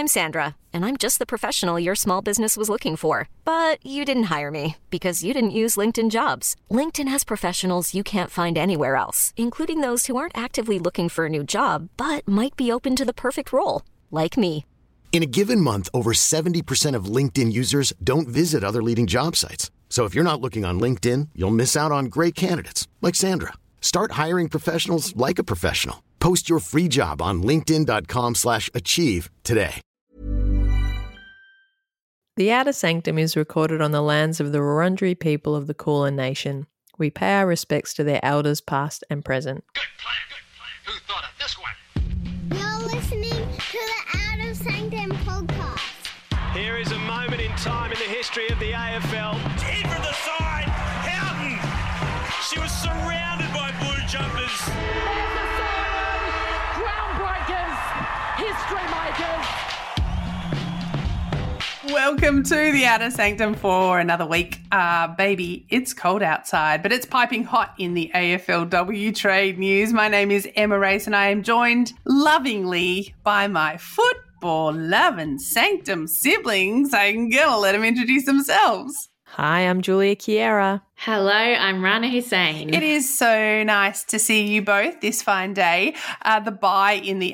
I'm Sandra, and I'm just the professional your small business was looking for. But you didn't hire me because you didn't use LinkedIn Jobs. LinkedIn has professionals you can't find anywhere else, including those who aren't actively looking for a new job, but might be open to the perfect role, like me. In a given month, over 70% of LinkedIn users don't visit other leading job sites. So if you're not looking on LinkedIn, you'll miss out on great candidates like Sandra. Start hiring professionals like a professional. Post your free job on linkedin.com/achieve today. The Outer Sanctum is recorded on the lands of the Wurundjeri people of the Kulin Nation. We pay our respects to their elders past and present. Good plan. Who thought of this one? You're listening to the Outer Sanctum podcast. Here is a moment in time in the history of the AFL. In from the side, Houghton. She was surrounded by blue jumpers. There's the siren! Groundbreakers! History makers! Welcome to the Outer Sanctum for another week. Baby, it's cold outside, but it's piping hot in the AFLW trade news. My name is Emma Race and I am joined lovingly by my football-loving Sanctum siblings. I'm going to let them introduce themselves. Hi, I'm Julia Chiera. Hello, I'm Rana Hussain. It is so nice to see you both this fine day. The bye in the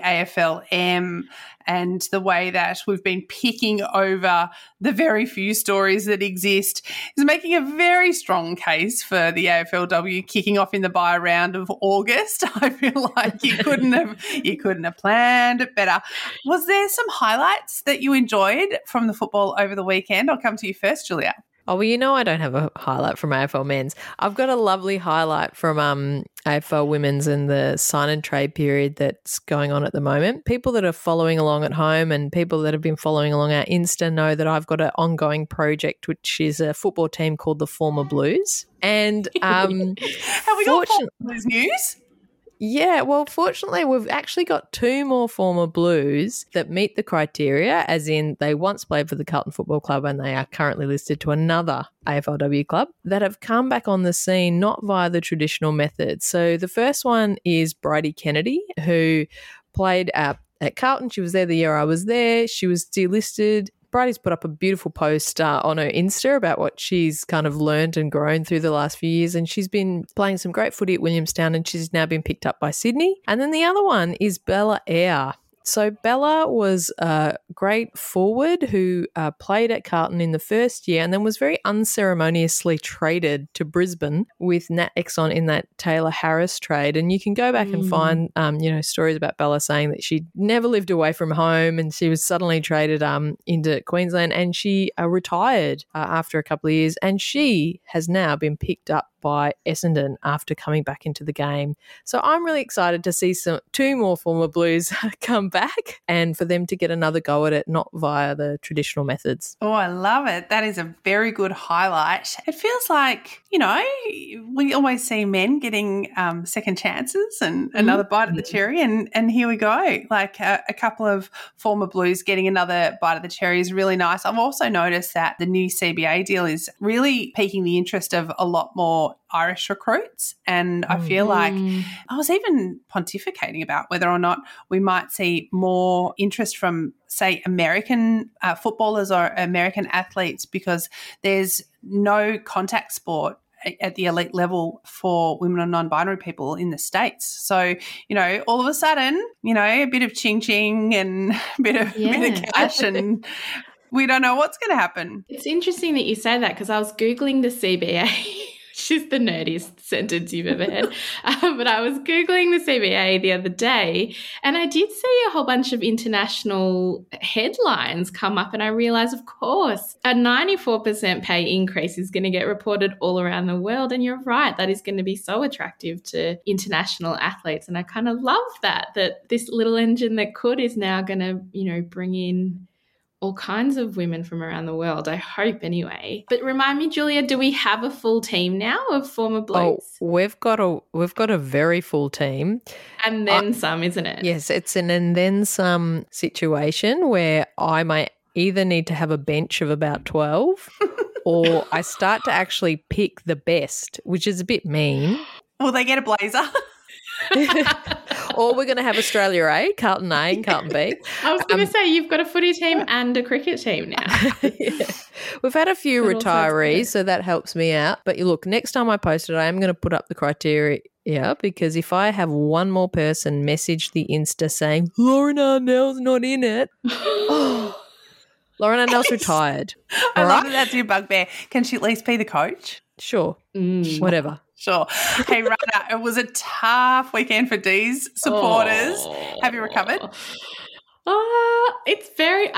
AFLM and the way that we've been picking over the very few stories that exist is making a very strong case for the AFLW kicking off in the bye round of August. I feel like you couldn't have planned it better. Was there some highlights that you enjoyed from the football over the weekend? I'll come to you first, Julia. Oh, well, you know I don't have a highlight from AFL Men's. I've got a lovely highlight from AFL Women's and the sign and trade period that's going on at the moment. People that are following along at home and people that have been following along our Insta know that I've got an ongoing project, which is a football team called the Former Blues. And have we got Former Blues news? Yeah, well, fortunately, we've actually got two more former Blues that meet the criteria, as in they once played for the Carlton Football Club and they are currently listed to another AFLW club, that have come back on the scene not via the traditional methods. So the first one is Bridie Kennedy, who played at Carlton. She was there the year I was there. She was delisted. Bridie's put up a beautiful post on her Insta about what she's kind of learned and grown through the last few years, and she's been playing some great footy at Williamstown and she's now been picked up by Sydney. And then the other one is Bella Eyre. So Bella was a great forward who played at Carlton in the first year and then was very unceremoniously traded to Brisbane with Nat Exxon in that Taylor Harris trade. And you can go back and find, stories about Bella saying that she never lived away from home and she was suddenly traded into Queensland, and she retired after a couple of years, and she has now been picked up by Essendon after coming back into the game. So I'm really excited to see two more former Blues come back and for them to get another go at it, not via the traditional methods. Oh, I love it. That is a very good highlight. It feels like, we always see men getting second chances and another bite of the cherry, and here we go. Like a couple of former Blues getting another bite of the cherry is really nice. I've also noticed that the new CBA deal is really piquing the interest of a lot more Irish recruits, and I feel like I was even pontificating about whether or not we might see more interest from, say, American footballers or American athletes, because there's no contact sport at the elite level for women or non-binary people in the States. So, all of a sudden, a bit of ching-ching and a bit of cash and we don't know what's going to happen. It's interesting that you say that, because I was Googling the CBA. She's the nerdiest sentence you've ever heard. But I was Googling the CBA the other day and I did see a whole bunch of international headlines come up, and I realised, of course, a 94% pay increase is going to get reported all around the world. And you're right, that is going to be so attractive to international athletes. And I kind of love that this little engine that could is now going to, bring in all kinds of women from around the world, I hope anyway. But remind me, Julia, do we have a full team now of former Blues? Oh, we've got a very full team. And then some, isn't it? Yes, it's an and then some situation where I might either need to have a bench of about 12 or I start to actually pick the best, which is a bit mean. Will they get a blazer? Or we're going to have Australia A, Carlton A and Carlton B. I was going to say, you've got a footy team and a cricket team now. Yeah. We've had a few retirees, so that helps me out. But look, next time I post it, I am going to put up the criteria because if I have one more person message the Insta saying, Lauren Arnell's not in it, Lauren Arnell's retired. I love that that's your bugbear. Can she at least be the coach? Sure. Whatever. Sure. Hey, Rana, it was a tough weekend for Dee's supporters. Have you recovered? It's very,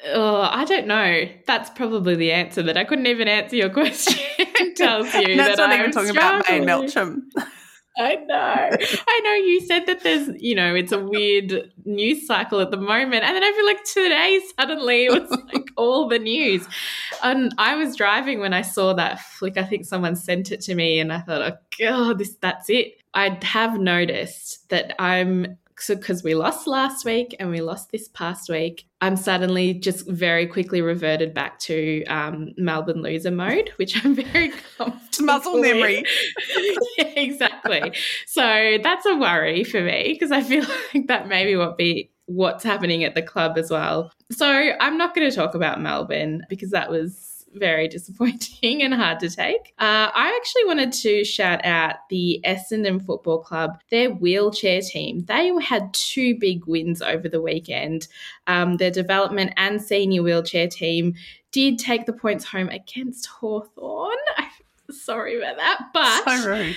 I don't know. That's probably the answer, that I couldn't even answer your question. Tells you that's that not I'm even talking struggling. about May Melcham. I know. You said that there's, it's a weird news cycle at the moment. And then I feel like today suddenly it was like all the news. And I was driving when I saw that flick. I think someone sent it to me and I thought, oh, God, that's it. I have noticed that because we lost last week and we lost this past week, I'm suddenly just very quickly reverted back to Melbourne loser mode, which I'm very comfortable muscle memory. Yeah, exactly. So that's a worry for me because I feel like that may be what's happening at the club as well. So I'm not going to talk about Melbourne because that was very disappointing and hard to take. I actually wanted to shout out the Essendon Football Club, their wheelchair team. They had 2 big wins over the weekend. Their development and senior wheelchair team did take the points home against Hawthorn. I'm sorry about that, but so rude.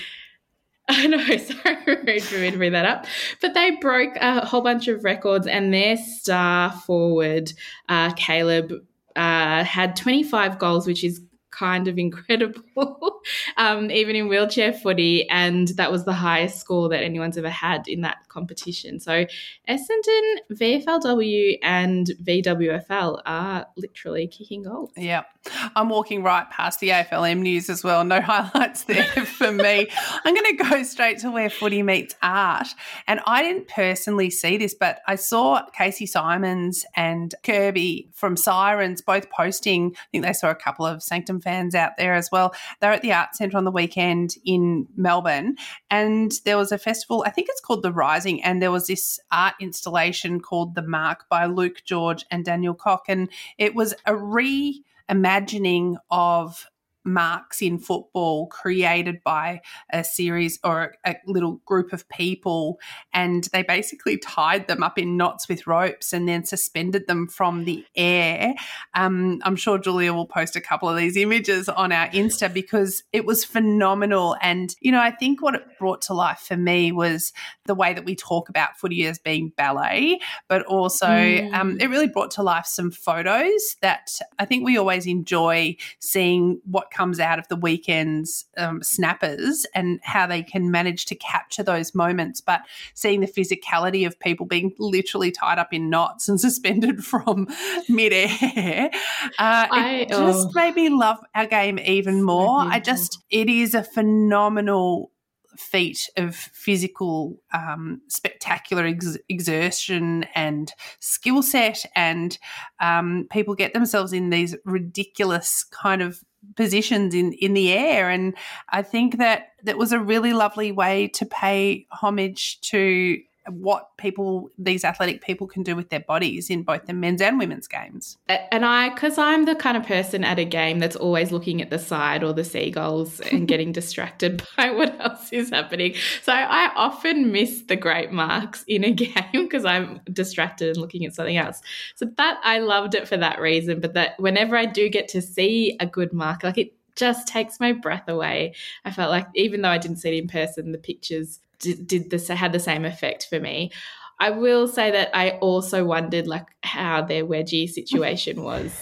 I know, sorry for me to bring that up. But they broke a whole bunch of records and their star forward, Caleb, had 25 goals, which is kind of incredible, even in wheelchair footy, and that was the highest score that anyone's ever had in that competition. So Essendon, VFLW and VWFL are literally kicking goals. Yeah. I'm walking right past the AFLM news as well. No highlights there for me. I'm going to go straight to where footy meets art. And I didn't personally see this, but I saw Casey Simons and Kirby from Sirens both posting. I think they saw a couple of Sanctum fans out there as well. They're at the Arts Centre on the weekend in Melbourne, and there was a festival, I think it's called The Rising, and there was this art installation called The Mark by Luke George and Daniel Koch, and it was a reimagining of marks in football created by a series or a little group of people, and they basically tied them up in knots with ropes and then suspended them from the air. I'm sure Julia will post a couple of these images on our Insta because it was phenomenal. And, I think what it brought to life for me was the way that we talk about footy as being ballet, but also it really brought to life some photos that I think we always enjoy seeing what comes out of the weekend's snappers and how they can manage to capture those moments, but seeing the physicality of people being literally tied up in knots and suspended from midair, it just made me love our game even more. It is a phenomenal feat of physical, spectacular exertion and skill set, and people get themselves in these ridiculous kind of positions in the air, and I think that was a really lovely way to pay homage to what these athletic people can do with their bodies in both the men's and women's games. And because I'm the kind of person at a game that's always looking at the side or the seagulls and getting distracted by what else is happening. So I often miss the great marks in a game because I'm distracted and looking at something else. So that I loved it for that reason, but that whenever I do get to see a good mark, like it just takes my breath away. I felt like even though I didn't see it in person, the pictures had the same effect for me. I will say that I also wondered how their wedgie situation was.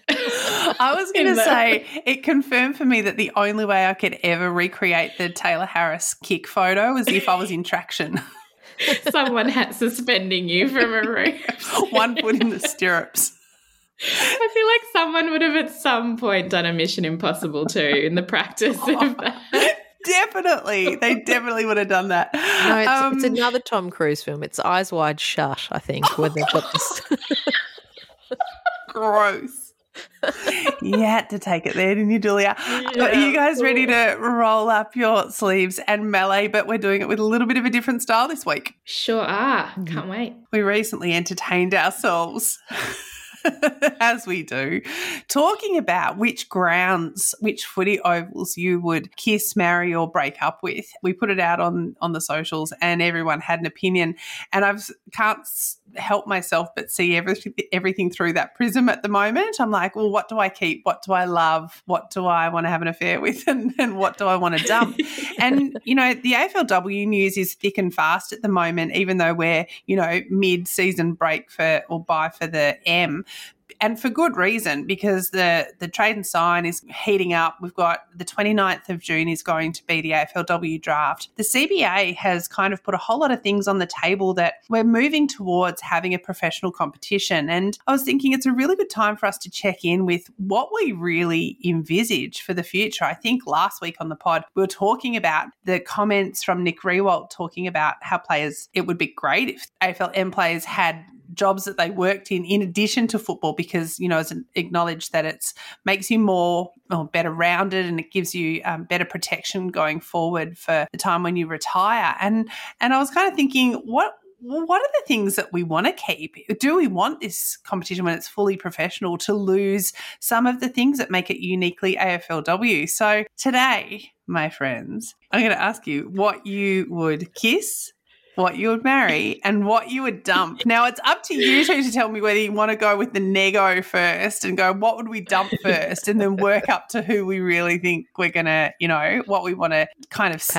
I was going to say it confirmed for me that the only way I could ever recreate the Taylor Harris kick photo was if I was in traction. Someone had suspending you from a roof. 1 foot in the stirrups. I feel like someone would have at some point done a Mission Impossible too in the practice of that. Definitely. They definitely would have done that. No, it's another Tom Cruise film. It's Eyes Wide Shut, I think, when they've got this. Gross. You had to take it there, didn't you, Julia? Yeah. Are you guys ready to roll up your sleeves and melee, but we're doing it with a little bit of a different style this week? Sure are. Can't wait. We recently entertained ourselves, as we do, talking about which grounds, which footy ovals you would kiss, marry or break up with. We put it out on the socials and everyone had an opinion, and I can't help myself but see everything through that prism at the moment. I'm like, well, what do I keep? What do I love? What do I want to have an affair with? And what do I want to dump? And, you know, the AFLW news is thick and fast at the moment, even though we're, you know, mid-season break for the M. And for good reason, because the trade and sign is heating up. We've got the 29th of June is going to be the AFLW draft. The CBA has kind of put a whole lot of things on the table that we're moving towards having a professional competition. And I was thinking it's a really good time for us to check in with what we really envisage for the future. I think last week on the pod, we were talking about the comments from Nick Riewoldt talking about how players, it would be great if AFLM players had jobs that they worked in addition to football, because, you know, it's acknowledged that it makes you more or better rounded and it gives you better protection going forward for the time when you retire. And I was kind of thinking, what are the things that we want to keep? Do we want this competition when it's fully professional to lose some of the things that make it uniquely AFLW? So today, my friends, I'm going to ask you what you would kiss, what you would marry, and what you would dump. Now, it's up to you two to tell me whether you want to go with the nego first and go, what would we dump first, and then work up to who we really think we're going to, you know, what we want to kind of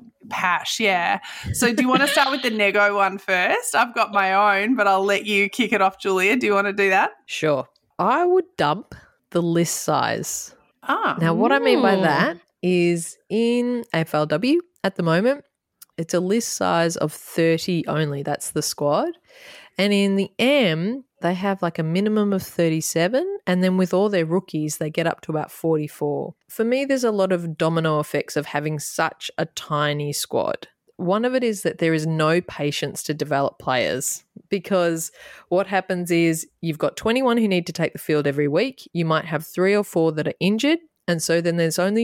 Pash, yeah. So do you want to start with the nego one first? I've got my own, but I'll let you kick it off, Julia. Do you want to do that? Sure. I would dump the list size. Now, what I mean by that is in AFLW at the moment, it's a list size of 30 only. That's the squad. And in the M, they have like a minimum of 37. And then with all their rookies, they get up to about 44. For me, there's a lot of domino effects of having such a tiny squad. One of it is that there is no patience to develop players, because what happens is you've got 21 who need to take the field every week. You might have 3 or 4 that are injured. And so then there's only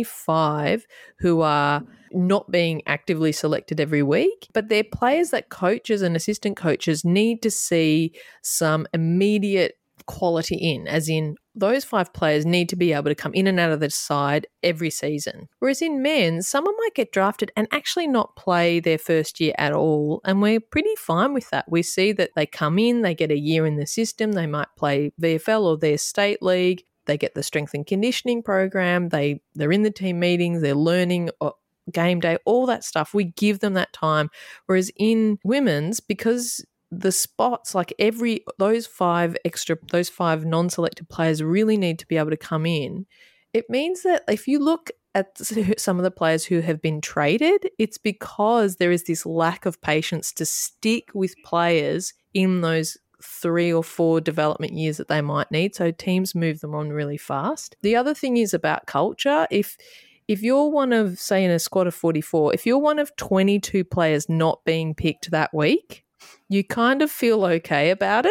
5 who are not being actively selected every week, but they're players that coaches and assistant coaches need to see some immediate quality in, as in those 5 players need to be able to come in and out of the side every season. Whereas in men's, someone might get drafted and actually not play their first year at all, and we're pretty fine with that. We see that they come in, they get a year in the system, they might play VFL or their state league, they get the strength and conditioning program, they're in the team meetings, they're learning game day, all that stuff. We give them that time. Whereas in women's, because the spots, like those five non-selected players really need to be able to come in, it means that if you look at some of the players who have been traded, it's because there is this lack of patience to stick with players in those 3 or 4 development years that they might need. So teams move them on really fast. The other thing is about culture. If you're one of, say, in a squad of 44, if you're one of 22 players not being picked that week, you kind of feel okay about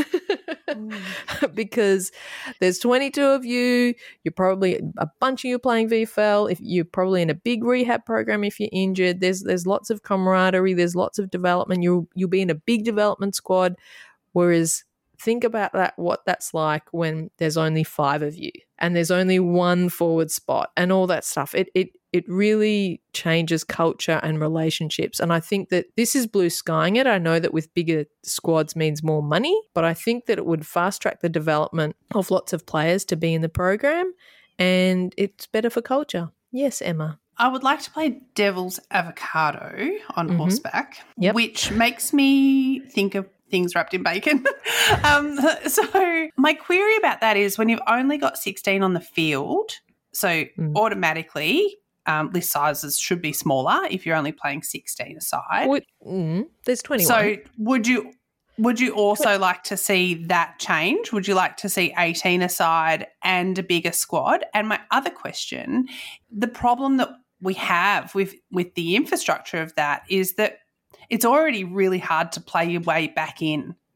it because there's 22 of you. You're probably a bunch of you playing VFL. If you're probably in a big rehab program, if you're injured, there's lots of camaraderie. There's lots of development. You'll be in a big development squad. Whereas think about what that's like when there's only 5 of you and there's only 1 forward spot and all that stuff. It really changes culture and relationships. And I think that this is blue skying it. I know that with bigger squads means more money, but I think that it would fast track the development of lots of players to be in the program, and it's better for culture. Yes, Emma. I would like to play devil's avocado on horseback, Yep. which makes me think of things wrapped in bacon. So my query about that is when you've only got 16 on the field, so automatically list sizes should be smaller if you're only playing 16 aside. There's 21. So would you also like to see that change? Would you like to see 18 aside and a bigger squad? And my other question, the problem that we have with the infrastructure of that is that it's already really hard to play your way back in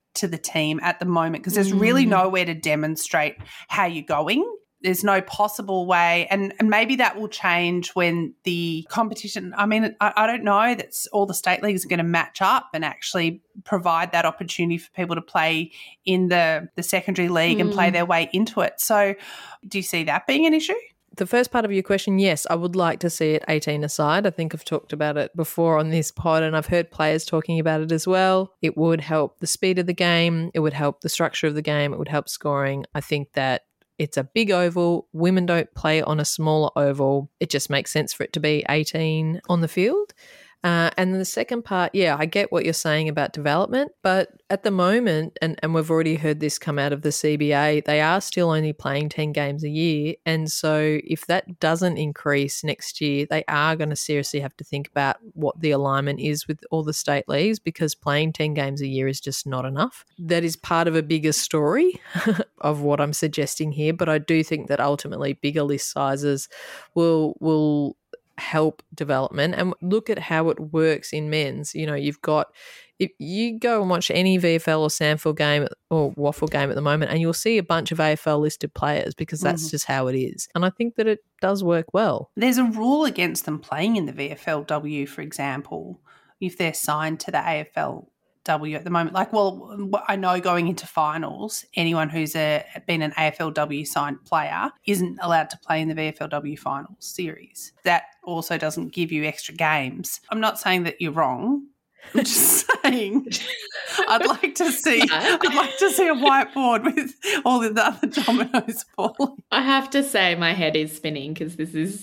to the team at the moment because there's really nowhere to demonstrate how you're going. There's no possible way, and maybe that will change when the competition, I mean, I don't know that all the state leagues are going to match up and actually provide that opportunity for people to play in the secondary league and play their way into it. So do you see that being an issue? The first part of your question, yes, I would like to see it 18-a-side. I think I've talked about it before on this pod and I've heard players talking about it as well. It would help the speed of the game. It would help the structure of the game. It would help scoring. I think that it's a big oval. Women don't play on a smaller oval. It just makes sense for it to be 18 on the field. And then the second part, yeah, I get what you're saying about development, but at the moment, and we've already heard this come out of the CBA, they are still only playing 10 games a year. And so if that doesn't increase next year, they are going to seriously have to think about what the alignment is with all the state leagues because playing 10 games a year is just not enough. That is part of a bigger story of what I'm suggesting here, but I do think that ultimately bigger list sizes will help development. And look at how it works in men's. You know, you've got, if you go and watch any VFL or SANFL game or Waffle game at the moment and you'll see a bunch of AFL listed players because that's just how it is. And I think that it does work well. There's a rule against them playing in the VFLW, for example, if they're signed to the AFLW at the moment. Like, well, I know going into finals, anyone who's been an AFLW signed player isn't allowed to play in the VFLW finals series. That also doesn't give you extra games. I'm not saying that you're wrong. I'm just saying I'd like to see a whiteboard with all of the other dominoes falling. I have to say my head is spinning because this is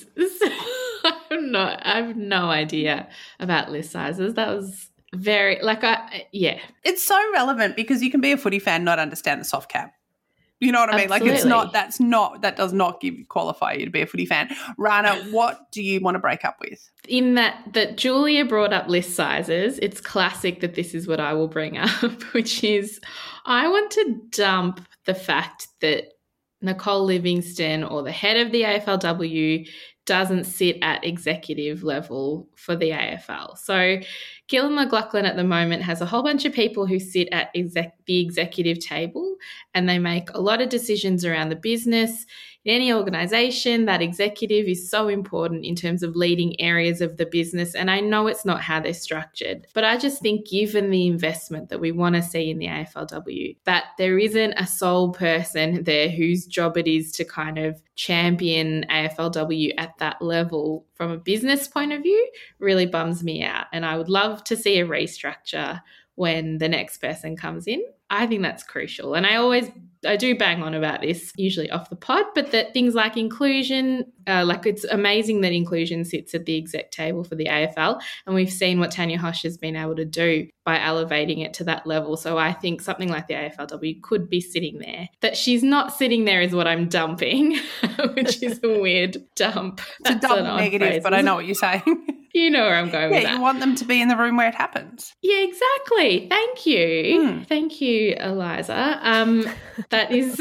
I have no idea about list sizes. That was very It's so relevant because you can be a footy fan and not understand the soft cap. You know what I mean? Absolutely. Like that does not qualify you to be a footy fan. Rana, what do you want to break up with? In that Julia brought up list sizes, it's classic that this is what I will bring up, which is I want to dump the fact that Nicole Livingston or the head of the AFLW doesn't sit at executive level for the AFL. So Gillan McLachlan at the moment has a whole bunch of people who sit at the executive table and they make a lot of decisions around the business. In any organisation, that executive is so important in terms of leading areas of the business. And I know it's not how they're structured, but I just think given the investment that we want to see in the AFLW, that there isn't a sole person there whose job it is to kind of champion AFLW at that level from a business point of view really bums me out. And I would love to see a restructure when the next person comes in. I think that's crucial. And I do bang on about this, usually off the pod, but that things like inclusion, it's amazing that inclusion sits at the exec table for the AFL. And we've seen what Tanya Hosh has been able to do by elevating it to that level. So I think something like the AFLW could be sitting there. That she's not sitting there is what I'm dumping, which is a weird dump. It's a double negative, but I know what you're saying. You know where I'm going with that. Yeah, you want them to be in the room where it happens. Yeah, exactly. Thank you. Thank you, Eliza. That is...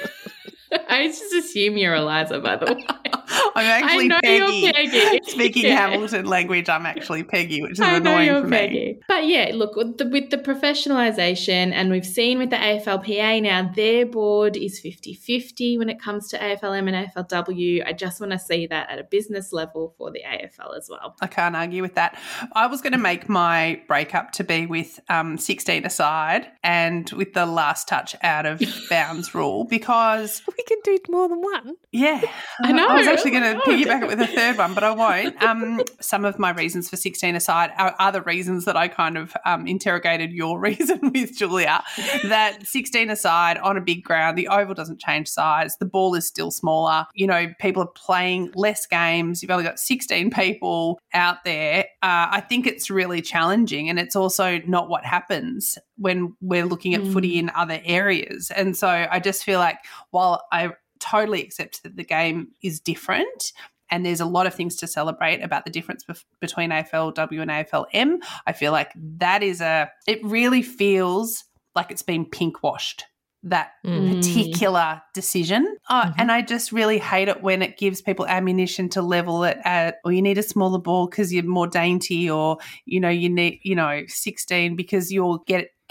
I just assume you're Eliza, by the way. I'm actually Peggy. You're Peggy. Speaking Hamilton language, I'm actually Peggy, which is annoying for Peggy. me. But yeah, look, with the professionalisation, and we've seen with the AFLPA now, their board is 50-50 when it comes to AFLM and AFLW. I just want to see that at a business level for the AFL as well. I can't argue with that. I was going to make my breakup to be with 16 aside and with the last touch out of bounds rule because... We can do more than one. Yeah. I know. I was actually going to piggyback it with a third one, but I won't. Some of my reasons for 16 aside are the reasons that I kind of interrogated your reason with Julia, that 16 aside on a big ground, the oval doesn't change size, the ball is still smaller, you know, people are playing less games, you've only got 16 people out there. I think it's really challenging, and it's also not what happens when we're looking at footy in other areas. And so I just feel like while I totally accept that the game is different and there's a lot of things to celebrate about the difference between AFLW and AFLM, I feel like it really feels like it's been pink washed, that particular decision. And I just really hate it when it gives people ammunition to level it at, or you need a smaller ball because you're more dainty, or, you know, you need, 16 because you'll get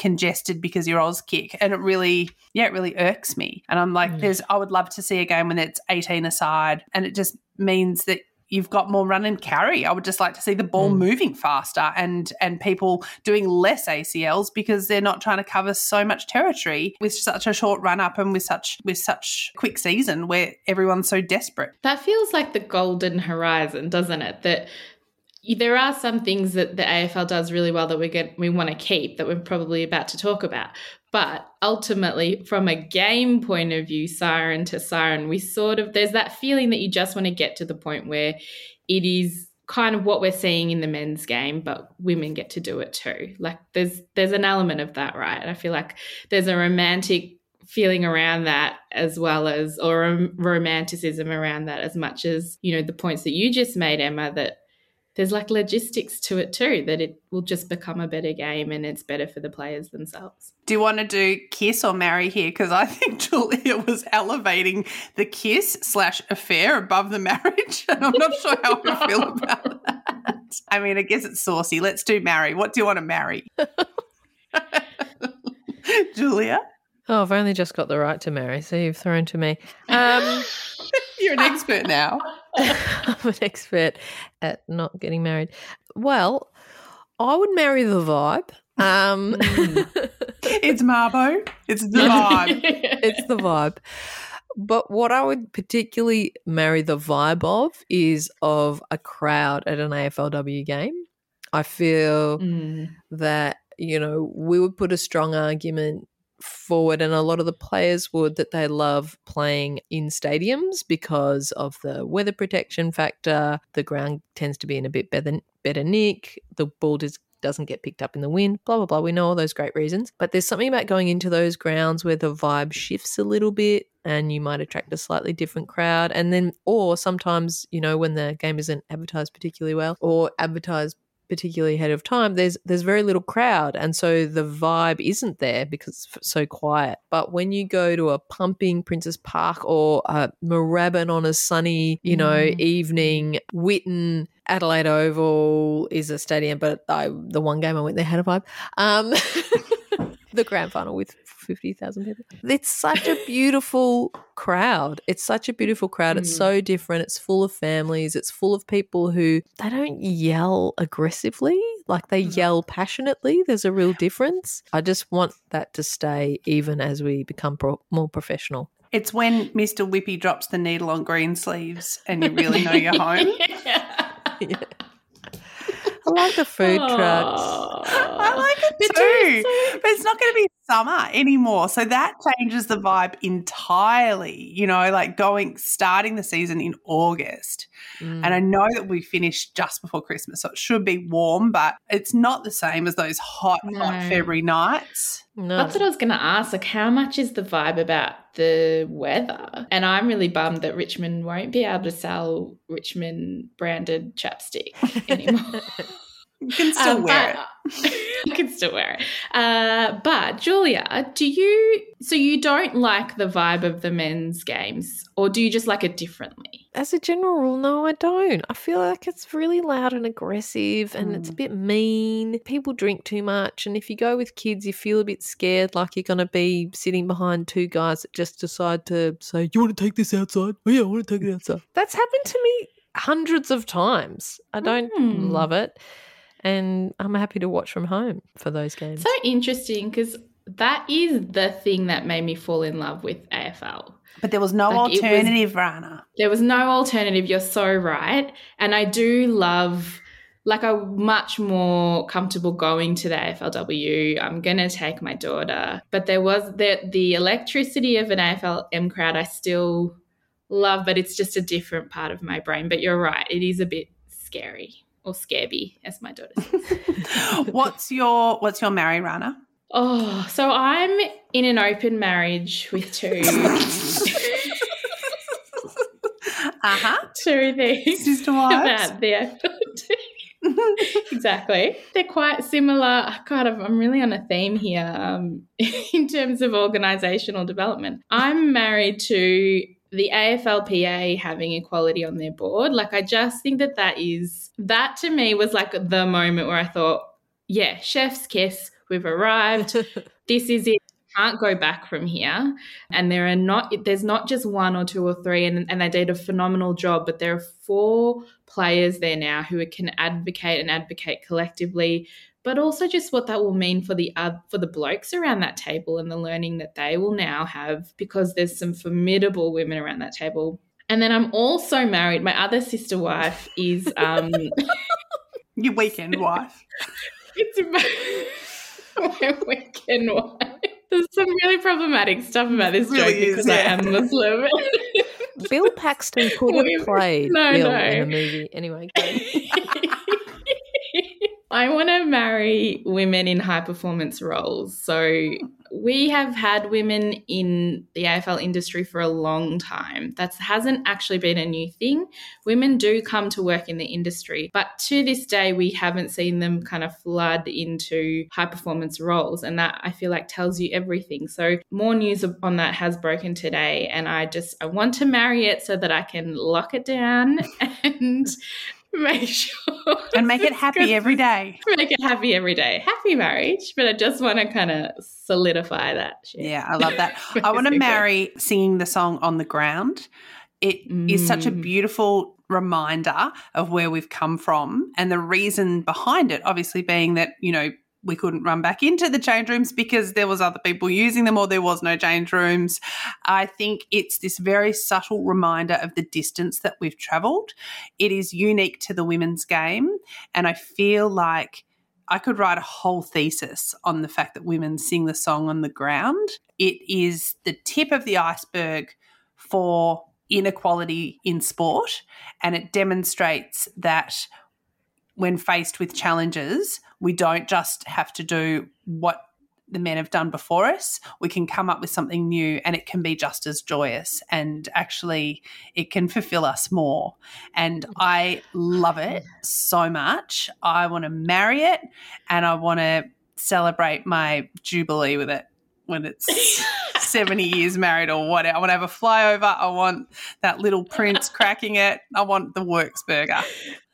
congested because you're Auskick, and it really irks me. And I'm like, I would love to see a game when it's 18 aside, and it just means that you've got more run and carry. I would just like to see the ball moving faster and people doing less ACLs because they're not trying to cover so much territory with such a short run up and with such quick season where everyone's so desperate. That feels like the golden horizon, doesn't it? That there are some things that the AFL does really well that we want to keep, that we're probably about to talk about. But ultimately, from a game point of view, siren to siren, there's that feeling that you just want to get to the point where it is kind of what we're seeing in the men's game, but women get to do it too. Like there's an element of that, right? I feel like there's a romantic feeling around that as well as, or a romanticism around that, as much as, you know, the points that you just made, Emma, that there's like logistics to it too, that it will just become a better game and it's better for the players themselves. Do you want to do kiss or marry here? Because I think Julia was elevating the kiss/affair above the marriage, and I'm not sure how I feel about that. I mean, I guess it's saucy. Let's do marry. What do you want to marry? Julia? Oh, I've only just got the right to marry, so you've thrown to me. You're an expert now. I'm an expert at not getting married. Well, I would marry the vibe. It's Marbo. It's the vibe. It's the vibe. But what I would particularly marry the vibe of is of a crowd at an AFLW game. I feel that, you know, we would put a strong argument forward, and a lot of the players would, that they love playing in stadiums because of the weather protection factor. The ground tends to be in a bit better nick. The ball doesn't get picked up in the wind, blah, blah, blah. We know all those great reasons. But there's something about going into those grounds where the vibe shifts a little bit and you might attract a slightly different crowd. And then, or sometimes, you know, when the game isn't advertised particularly well or advertised particularly ahead of time, there's very little crowd, and so the vibe isn't there because it's so quiet. But when you go to a pumping Princes Park or Moorabbin on a sunny, you know, evening, Whitten, Adelaide Oval is a stadium, but the one game I went there had a vibe. The grand final with 50,000 people. It's such a beautiful crowd. It's such a beautiful crowd. It's so different. It's full of families. It's full of people who, they don't yell aggressively, like they yell passionately. There's a real difference. I just want that to stay even as we become more professional. It's when Mr. Whippy drops the needle on green sleeves and you really know you're home. Yeah. I like the food trucks. I like it too. But it's not going to be summer anymore. So that changes the vibe entirely, you know, like starting the season in August. And I know that we finished just before Christmas, so it should be warm, but it's not the same as those hot February nights. No. That's what I was going to ask. Like, how much is the vibe about the weather? And I'm really bummed that Richmond won't be able to sell Richmond branded chapstick anymore. You can still wear it. You can still wear it. But Julia, so you don't like the vibe of the men's games, or do you just like it differently? As a general rule, no, I don't. I feel like it's really loud and aggressive and it's a bit mean. People drink too much, and if you go with kids, you feel a bit scared, like you're going to be sitting behind two guys that just decide to say, you want to take this outside? Oh, yeah, I want to take it outside. That's happened to me hundreds of times. I don't love it. And I'm happy to watch from home for those games. So interesting, because that is the thing that made me fall in love with AFL. But there was no alternative, Rana. There was no alternative. You're so right. And I do love, like, I'm much more comfortable going to the AFLW. I'm going to take my daughter. But there was the electricity of an AFLM crowd I still love, but it's just a different part of my brain. But you're right. It is a bit scary. Or scabby, as my daughter says. What's your marry, Rana? Oh, so I'm in an open marriage with two. Two things Sister wives. about the Exactly. They're quite similar. I'm really on a theme here in terms of organisational development. I'm married to the AFLPA having equality on their board. Like, I just think that to me was like the moment where I thought, yeah, chef's kiss. we've arrived. This is it. Can't go back from here. And there's not just one or two or three, and they did a phenomenal job, but there are 4 players there now who can advocate collectively, but also just what that will mean for the blokes around that table and the learning that they will now have, because there's some formidable women around that table. And then I'm also married. My other sister wife is your weekend wife. It's my weekend wife. There's some really problematic stuff about this joke because I am Muslim. Bill Paxton could have played Bill in a movie. Anyway, I want to marry women in high-performance roles. So we have had women in the AFL industry for a long time. That hasn't actually been a new thing. Women do come to work in the industry, but to this day, we haven't seen them kind of flood into high-performance roles, and that, I feel like, tells you everything. So more news on that has broken today, and I want to marry it so that I can lock it down and make sure and make it happy every day. Make it happy every day. Happy marriage, but I just want to kind of solidify that shit. Yeah, I love that. I want to marry singing the song On the Ground. It is such a beautiful reminder of where we've come from, and the reason behind it obviously being that, you know, we couldn't run back into the change rooms because there was other people using them, or there was no change rooms. I think it's this very subtle reminder of the distance that we've travelled. It is unique to the women's game, and I feel like I could write a whole thesis on the fact that women sing the song on the ground. It is the tip of the iceberg for inequality in sport, and it demonstrates that when faced with challenges, we don't just have to do what the men have done before us. We can come up with something new, and it can be just as joyous, and actually it can fulfill us more. And I love it so much. I want to marry it, and I want to celebrate my jubilee with it when it's 70 years married or whatever. I want to have a flyover. I want that little prince cracking it. I want the Works burger.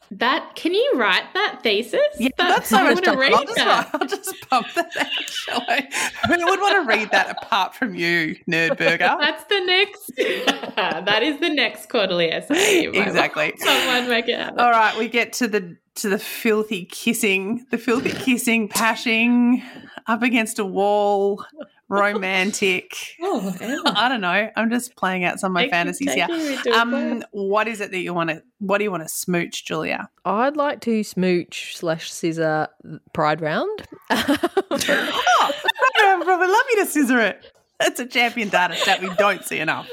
Can you write that thesis? Yeah, that's so much fun. I'll just pump that out, shall I? Who would want to read that apart from you, Nerd Burger? That's the next. That is the next quarterly essay. Exactly. Someone make it happen. All right, we get to the filthy kissing, pashing, up against a wall, romantic. Oh, I don't know. I'm just playing out some of my fantasies here. What is it that you want to? What do you want to smooch, Julia? I'd like to smooch/scissor Pride Round. I'd probably love you to scissor it. That's a champion data stat we don't see enough.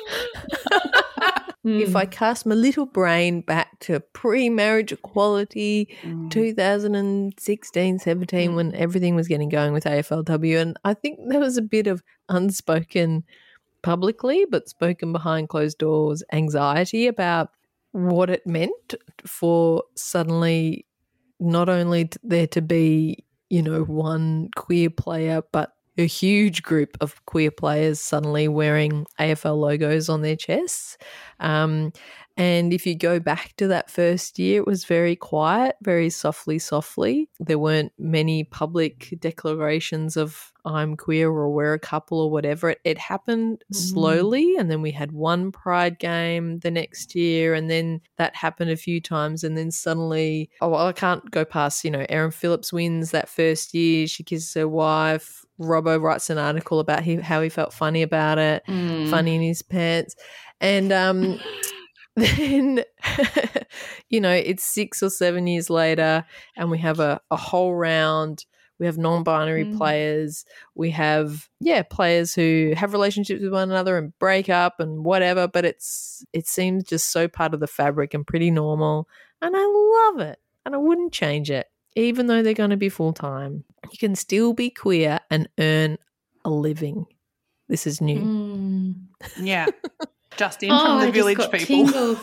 If I cast my little brain back to pre-marriage equality, 2016, 17, when everything was getting going with AFLW, and I think there was a bit of unspoken publicly but spoken behind closed doors anxiety about what it meant for suddenly not only there to be, you know, one queer player but a huge group of queer players suddenly wearing AFL logos on their chests. And if you go back to that first year, it was very quiet, very softly. There weren't many public declarations of I'm queer or we're a couple or whatever. It happened slowly, and then we had one Pride game the next year, and then that happened a few times, and then suddenly, I can't go past, Erin Phillips wins that first year. She kisses her wife. Robbo writes an article about how he felt funny about it, funny in his pants. And then, it's 6 or 7 years later and we have a whole round. We have non-binary players. We have, players who have relationships with one another and break up and whatever, but it seems just so part of the fabric and pretty normal. And I love it. And I wouldn't change it, even though they're going to be full-time. You can still be queer and earn a living. This is new. Yeah. Just in from the village people.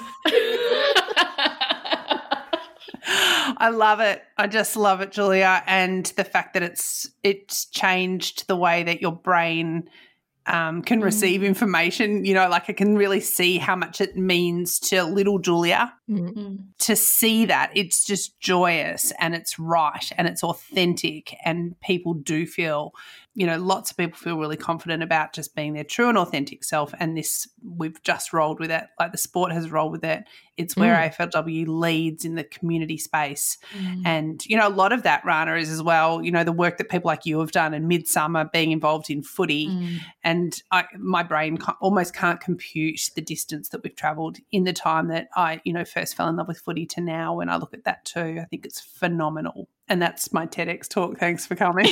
I love it. I just love it, Julia, and the fact that it's changed the way that your brain can receive information. I can really see how much it means to little Julia to see that, it's just joyous and it's right and it's authentic, and people do feel, lots of people feel really confident about just being their true and authentic self. And this, we've just rolled with it, like the sport has rolled with it. It's where AFLW leads in the community space. And, a lot of that, Rana, is as well, the work that people like you have done in Midsummer, being involved in footy. And my brain almost can't compute the distance that we've travelled in the time that I, first fell in love with footy to now. When I look at that too, I think it's phenomenal. And that's my TEDx talk. Thanks for coming.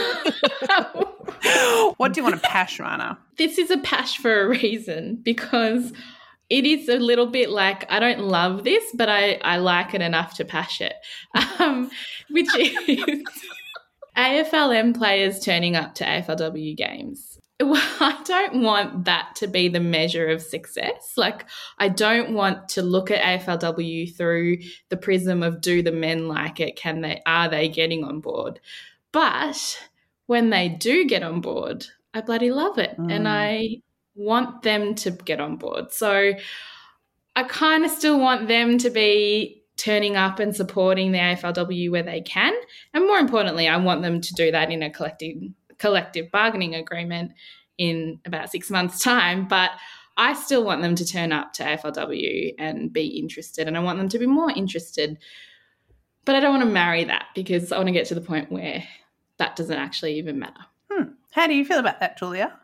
What do you want to pash, Rana? This is a pash for a reason, because it is a little bit like, I don't love this, but I like it enough to pash it, which is AFLM players turning up to AFLW games. Well, I don't want that to be the measure of success. Like, I don't want to look at AFLW through the prism of, do the men like it? Are they getting on board? But when they do get on board, I bloody love it. And I want them to get on board. So I kind of still want them to be turning up and supporting the AFLW where they can. And more importantly, I want them to do that in a collective bargaining agreement in about 6 months' time. But I still want them to turn up to AFLW and be interested, and I want them to be more interested. But I don't want to marry that, because I want to get to the point where that doesn't actually even matter. How do you feel about that, Julia?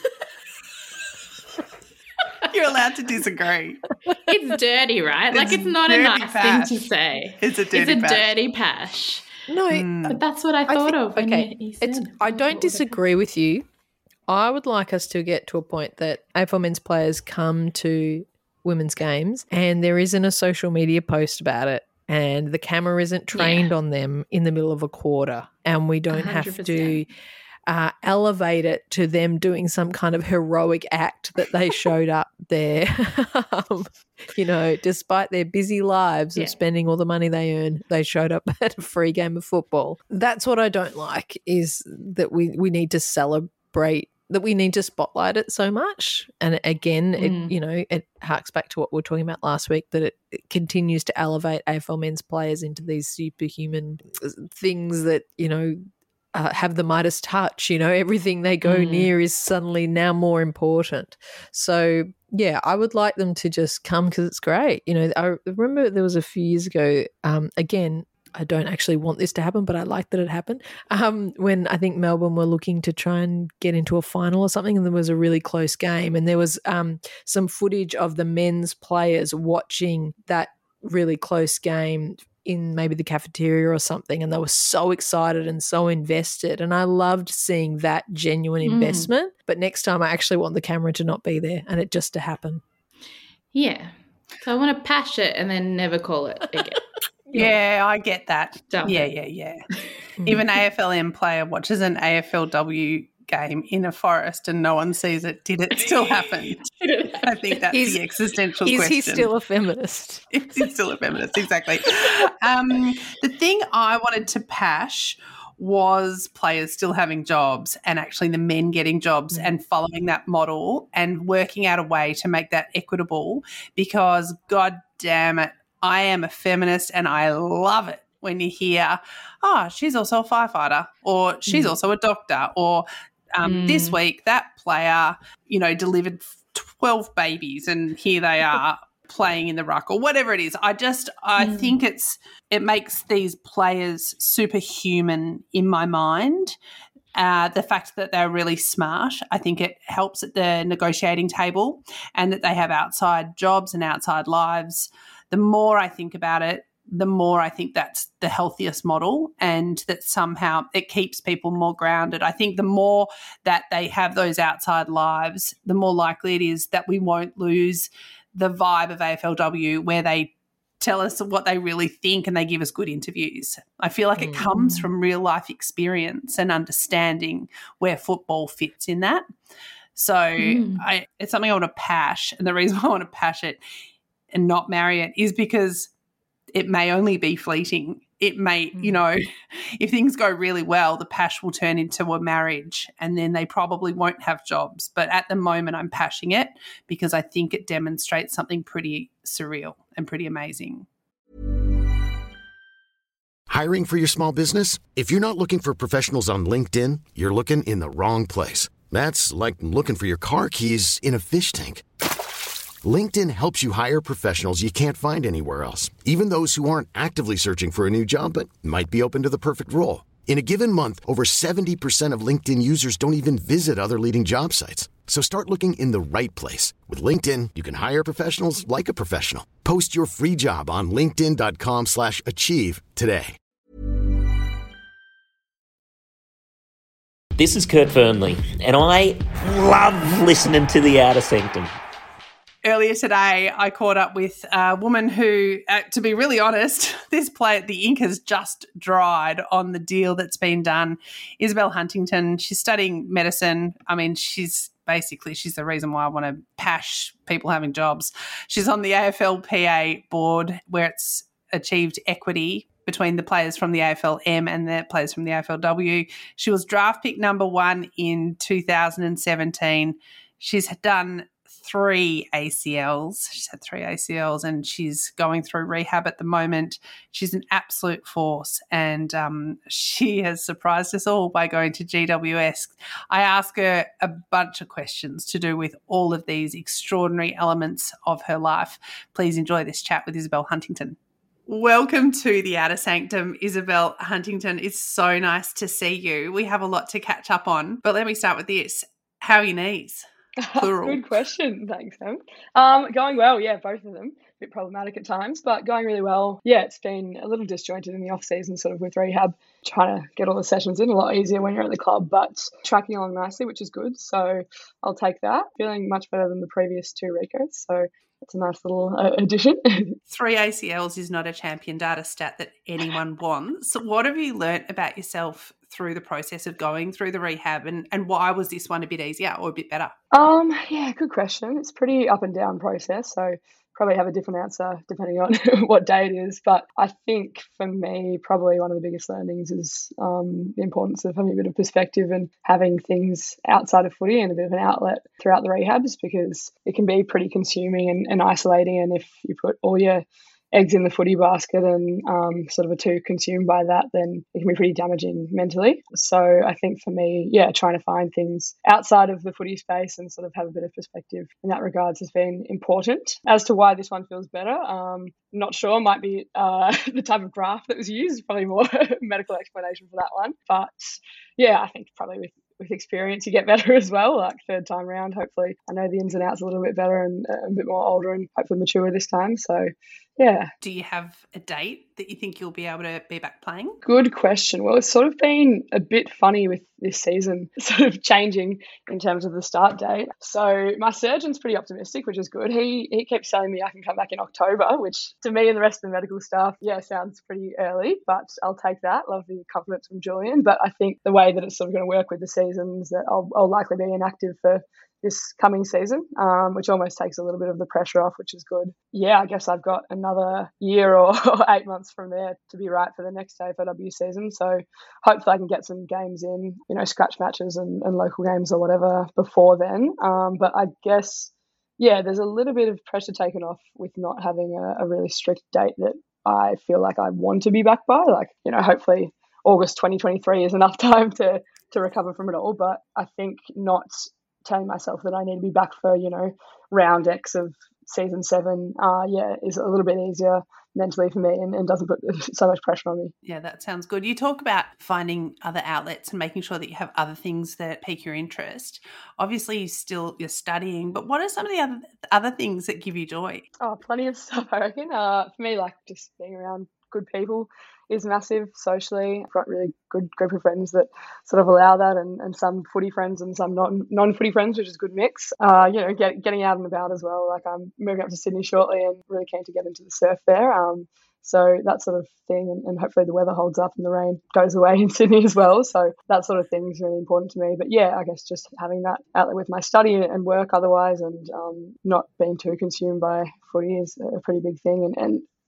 You're allowed to disagree. It's dirty, right? Like, it's not a nice thing to say. It's a dirty pash. No, but that's what I thought of. I don't disagree with you. I would like us to get to a point that AFL men's players come to women's games and there isn't a social media post about it, and the camera isn't trained on them in the middle of a quarter, and we don't 100%. Have to elevate it to them doing some kind of heroic act that they showed up there, despite their busy lives of spending all the money they earn, they showed up at a free game of football. That's what I don't like, is that we need to celebrate, that we need to spotlight it so much. And again, it harks back to what we were talking about last week, that it continues to elevate AFL men's players into these superhuman things that, have the Midas touch, everything they go near is suddenly now more important. So, yeah, I would like them to just come because it's great. I remember there was a few years ago, again, I don't actually want this to happen, but I like that it happened, when I think Melbourne were looking to try and get into a final or something, and there was a really close game, and there was some footage of the men's players watching that really close game in maybe the cafeteria or something, and they were so excited and so invested, and I loved seeing that genuine investment. But next time I actually want the camera to not be there and it just to happen. Yeah. So I want to pash it and then never call it again. Yeah, I get that. Yeah. Even AFLM player watches an AFLW game in a forest and no one sees it. Did it still happen? I think that's the existential question. Is he still a feminist? Is he still a feminist? Exactly. The thing I wanted to pash was players still having jobs, and actually the men getting jobs and following that model and working out a way to make that equitable, because God damn it, I am a feminist and I love it when you hear, she's also a firefighter, or she's also a doctor, or this week that player, delivered 12 babies and here they are playing in the ruck, or whatever it is. I think it makes these players superhuman in my mind. The fact that they're really smart, I think it helps at the negotiating table, and that they have outside jobs and outside lives. The more I think about it, the more I think that's the healthiest model, and that somehow it keeps people more grounded. I think the more that they have those outside lives, the more likely it is that we won't lose the vibe of AFLW, where they tell us what they really think and they give us good interviews. I feel like it comes from real life experience and understanding where football fits in that. So it's something I want to pash, and the reason I want to pash it and not marry it is because it may only be fleeting. it may, if things go really well, the pash will turn into a marriage and then they probably won't have jobs. But at the moment, I'm pashing it because I think it demonstrates something pretty surreal and pretty amazing. Hiring for your small business? If you're not looking for professionals on LinkedIn, you're looking in the wrong place. That's like looking for your car keys in a fish tank. LinkedIn helps you hire professionals you can't find anywhere else, even those who aren't actively searching for a new job but might be open to the perfect role. In a given month, over 70% of LinkedIn users don't even visit other leading job sites. So start looking in the right place. With LinkedIn, you can hire professionals like a professional. Post your free job on linkedin.com/achieve today. This is Kurt Fernley, and I love listening to The Outer Sanctum. Earlier today, I caught up with a woman who, to be really honest, the ink has just dried on the deal that's been done. Isabelle Huntington, she's studying medicine. I mean, she's the reason why I want to pash people having jobs. She's on the AFLPA board where it's achieved equity between the players from the AFL-M and the players from the AFLW. She was draft pick number 1 in 2017. She's done 3 ACLs. She's had 3 ACLs and she's going through rehab at the moment. She's an absolute force and she has surprised us all by going to GWS. I ask her a bunch of questions to do with all of these extraordinary elements of her life. Please enjoy this chat with Isabelle Huntington. Welcome to the Outer Sanctum, Isabelle Huntington. It's so nice to see you. We have a lot to catch up on, but let me start with this. How are your knees? Plural. Good question. Thanks, Em. Going well, yeah, both of them. A bit problematic at times, but going really well. Yeah, it's been a little disjointed in the off-season, sort of with rehab, trying to get all the sessions in. A lot easier when you're at the club, but tracking along nicely, which is good. So I'll take that. Feeling much better than the previous 2 recos, so it's a nice little addition. 3 ACLs is not a champion data stat that anyone wants. What have you learnt about yourself through the process of going through the rehab and why was this one a bit easier or a bit better? Yeah, good question. It's pretty up and down process. So probably have a different answer depending on what day it is. But I think for me, probably one of the biggest learnings is the importance of having a bit of perspective and having things outside of footy and a bit of an outlet throughout the rehabs, because it can be pretty consuming and isolating. And if you put all your eggs in the footy basket and sort of are too consumed by that, then it can be pretty damaging mentally. So I think for me, yeah, trying to find things outside of the footy space and sort of have a bit of perspective in that regards has been important. As to why this one feels better, not sure. Might be the type of graft that was used, probably more medical explanation for that one. But yeah, I think probably with experience you get better as well, like 3rd time round. Hopefully I know the ins and outs a little bit better and a bit more older and hopefully mature this time. So yeah. Do you have a date that you think you'll be able to be back playing? Good question. Well, it's sort of been a bit funny with this season sort of changing in terms of the start date. So my surgeon's pretty optimistic, which is good. He keeps telling me I can come back in October, which to me and the rest of the medical staff, yeah, sounds pretty early, but I'll take that. Love the compliments from Julian. But I think the way that it's sort of going to work with the season is that I'll likely be inactive for this coming season, which almost takes a little bit of the pressure off, which is good. Yeah, I guess I've got another year or 8 months from there to be right for the next AFLW season. So hopefully I can get some games in, scratch matches and local games or whatever before then. But I guess, yeah, there's a little bit of pressure taken off with not having a really strict date that I feel like I want to be back by. Like, hopefully August 2023 is enough time to recover from it all. But I think not telling myself that I need to be back for, round X of season 7, is a little bit easier mentally for me and doesn't put so much pressure on me. Yeah, that sounds good. You talk about finding other outlets and making sure that you have other things that pique your interest. Obviously, you're studying, but what are some of the other things that give you joy? Oh, plenty of stuff, I reckon. For me, like just being around good people is massive socially. I've got a really good group of friends that sort of allow that, and some footy friends and some non-footy friends, which is a good mix. Getting out and about as well. Like I'm moving up to Sydney shortly and really keen to get into the surf there. So that sort of thing, and hopefully the weather holds up and the rain goes away in Sydney as well. So that sort of thing is really important to me. But yeah, I guess just having that outlet with my study and work otherwise, and not being too consumed by footy is a pretty big thing. And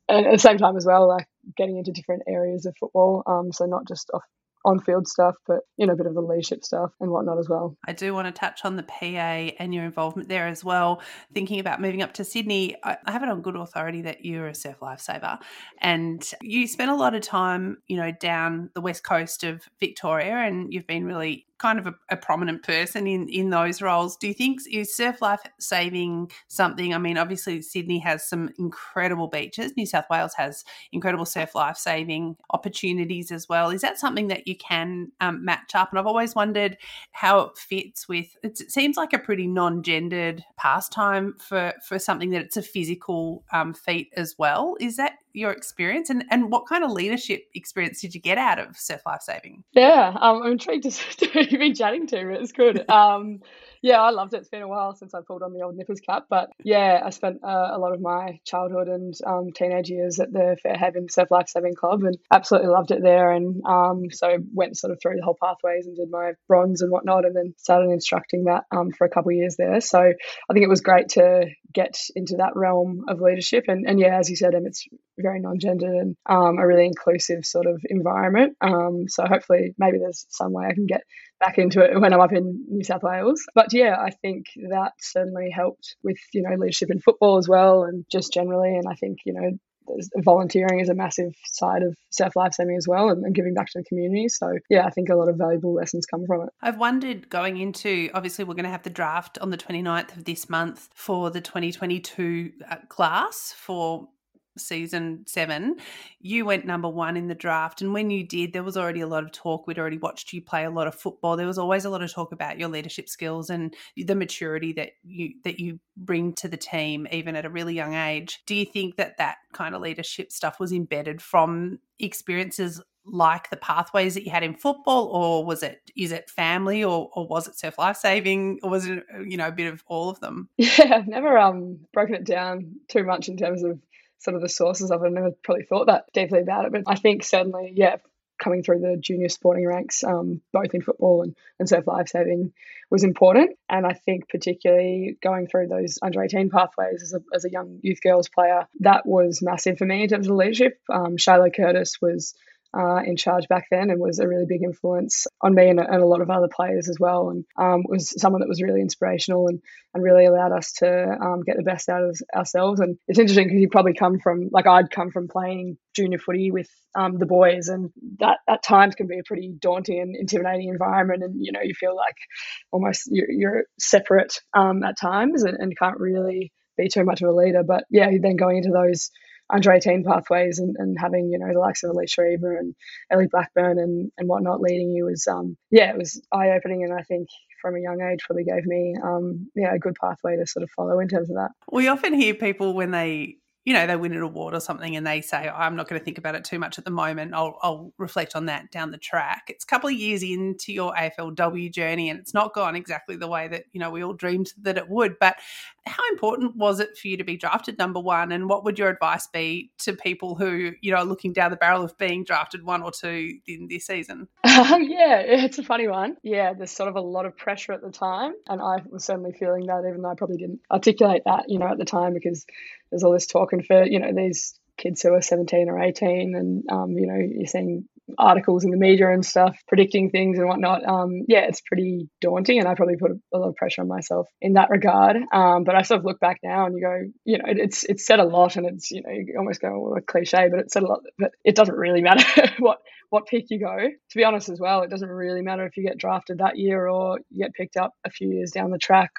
and at the same time as well, like getting into different areas of football. So not just on-field stuff, but, you know, a bit of the leadership stuff and whatnot as well. I do want to touch on the PA and your involvement there as well. Thinking about moving up to Sydney, I have it on good authority that you're a surf lifesaver, and you spent a lot of time, you know, down the west coast of Victoria, and you've been really kind of a prominent person in those roles. Do you think is surf life saving something? I mean, obviously Sydney has some incredible beaches. New South Wales has incredible surf life saving opportunities as well. Is that something that you can match up? And I've always wondered how it fits with, it seems like a pretty non-gendered pastime for something that it's a physical feat as well. Is that your experience, and what kind of leadership experience did you get out of surf life saving? Yeah, I'm intrigued to who you've been chatting to. It's good. Yeah, I loved it. It's been a while since I pulled on the old Nippers cap, but yeah, I spent a lot of my childhood and teenage years at the Fairhaven Surf Life Saving Club and absolutely loved it there. And so went sort of through the whole pathways and did my bronze and whatnot, and then started instructing that for a couple of years there. So I think it was great to get into that realm of leadership. And yeah, as you said, it's very non-gendered and a really inclusive sort of environment. So hopefully maybe there's some way I can get back into it when I'm up in New South Wales. But yeah, I think that certainly helped with, you know, leadership in football as well, and just generally. And I think, you know, volunteering is a massive side of surf lifesaving as well, and giving back to the community. So yeah, I think a lot of valuable lessons come from it. I've wondered, going into, obviously we're going to have the draft on the 29th of this month for the 2022 class for season 7. You went number 1 in the draft, and when you did, there was already a lot of talk. We'd already watched you play a lot of football. There was always a lot of talk about your leadership skills and the maturity that you bring to the team, even at a really young age. Do you think that kind of leadership stuff was embedded from experiences like the pathways that you had in football, or is it family, or was it surf life saving, or was it, you know, a bit of all of them? Yeah, I've never broken it down too much in terms of sort of the sources of it. I've never probably thought that deeply about it, but I think certainly, yeah, coming through the junior sporting ranks, both in football and surf lifesaving, was important. And I think particularly going through those under 18 pathways as a young youth girls player, that was massive for me in terms of leadership. Shayla Curtis was in charge back then and was a really big influence on me and a lot of other players as well, and was someone that was really inspirational and really allowed us to get the best out of ourselves. And it's interesting because you probably I'd come from playing junior footy with the boys, and that at times can be a pretty daunting and intimidating environment, and you know, you feel like almost you're separate at times and can't really be too much of a leader. But yeah, then going into those under 18 pathways and having, you know, the likes of Alicia Reaver and Ellie Blackburn and whatnot leading you was it was eye-opening, and I think from a young age probably gave me a good pathway to sort of follow in terms of that. We often hear people when they win an award or something and they say, I'm not going to think about it too much at the moment. I'll reflect on that down the track. It's a couple of years into your AFLW journey and it's not gone exactly the way that, you know, we all dreamed that it would. But how important was it for you to be drafted number 1? And what would your advice be to people who, you know, are looking down the barrel of being drafted 1 or 2 in this season? Yeah, it's a funny one. Yeah, there's sort of a lot of pressure at the time. And I was certainly feeling that, even though I probably didn't articulate that, you know, at the time, because there's all this talk, and for, you know, these kids who are 17 or 18 and, you know, you're seeing articles in the media and stuff predicting things and whatnot. It's pretty daunting, and I probably put a lot of pressure on myself in that regard. But I sort of look back now and you go, you know, it's said a lot, and it's, you know, you almost go, well, a cliche, but it's said a lot, but it doesn't really matter what pick you go. To be honest as well, it doesn't really matter if you get drafted that year or you get picked up a few years down the track.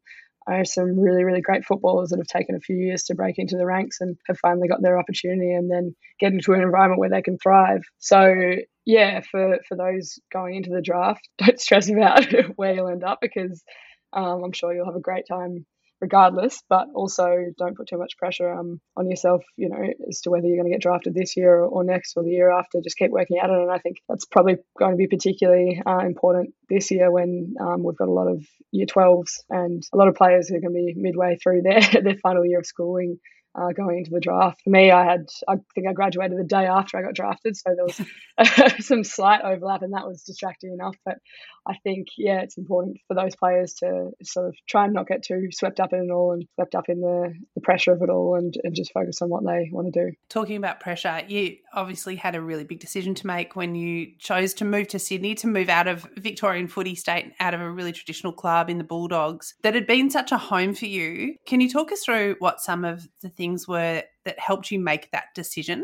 I have some really, really great footballers that have taken a few years to break into the ranks and have finally got their opportunity and then get into an environment where they can thrive. So, yeah, for those going into the draft, don't stress about where you'll end up, because I'm sure you'll have a great time regardless, but also don't put too much pressure on yourself, you know, as to whether you're going to get drafted this year or next or the year after. Just keep working at it, and I think that's probably going to be particularly important this year when we've got a lot of year 12s and a lot of players who are going to be midway through their final year of schooling going into the draft. For me, I think I graduated the day after I got drafted, so there was some slight overlap, and that was distracting enough. But I think, it's important for those players to sort of try and not get too swept up in it all and swept up in the pressure of it all, and just focus on what they want to do. Talking about pressure, you obviously had a really big decision to make when you chose to move to Sydney, to move out of Victorian footy state, out of a really traditional club in the Bulldogs that had been such a home for you. Can you talk us through what some of the things were that helped you make that decision?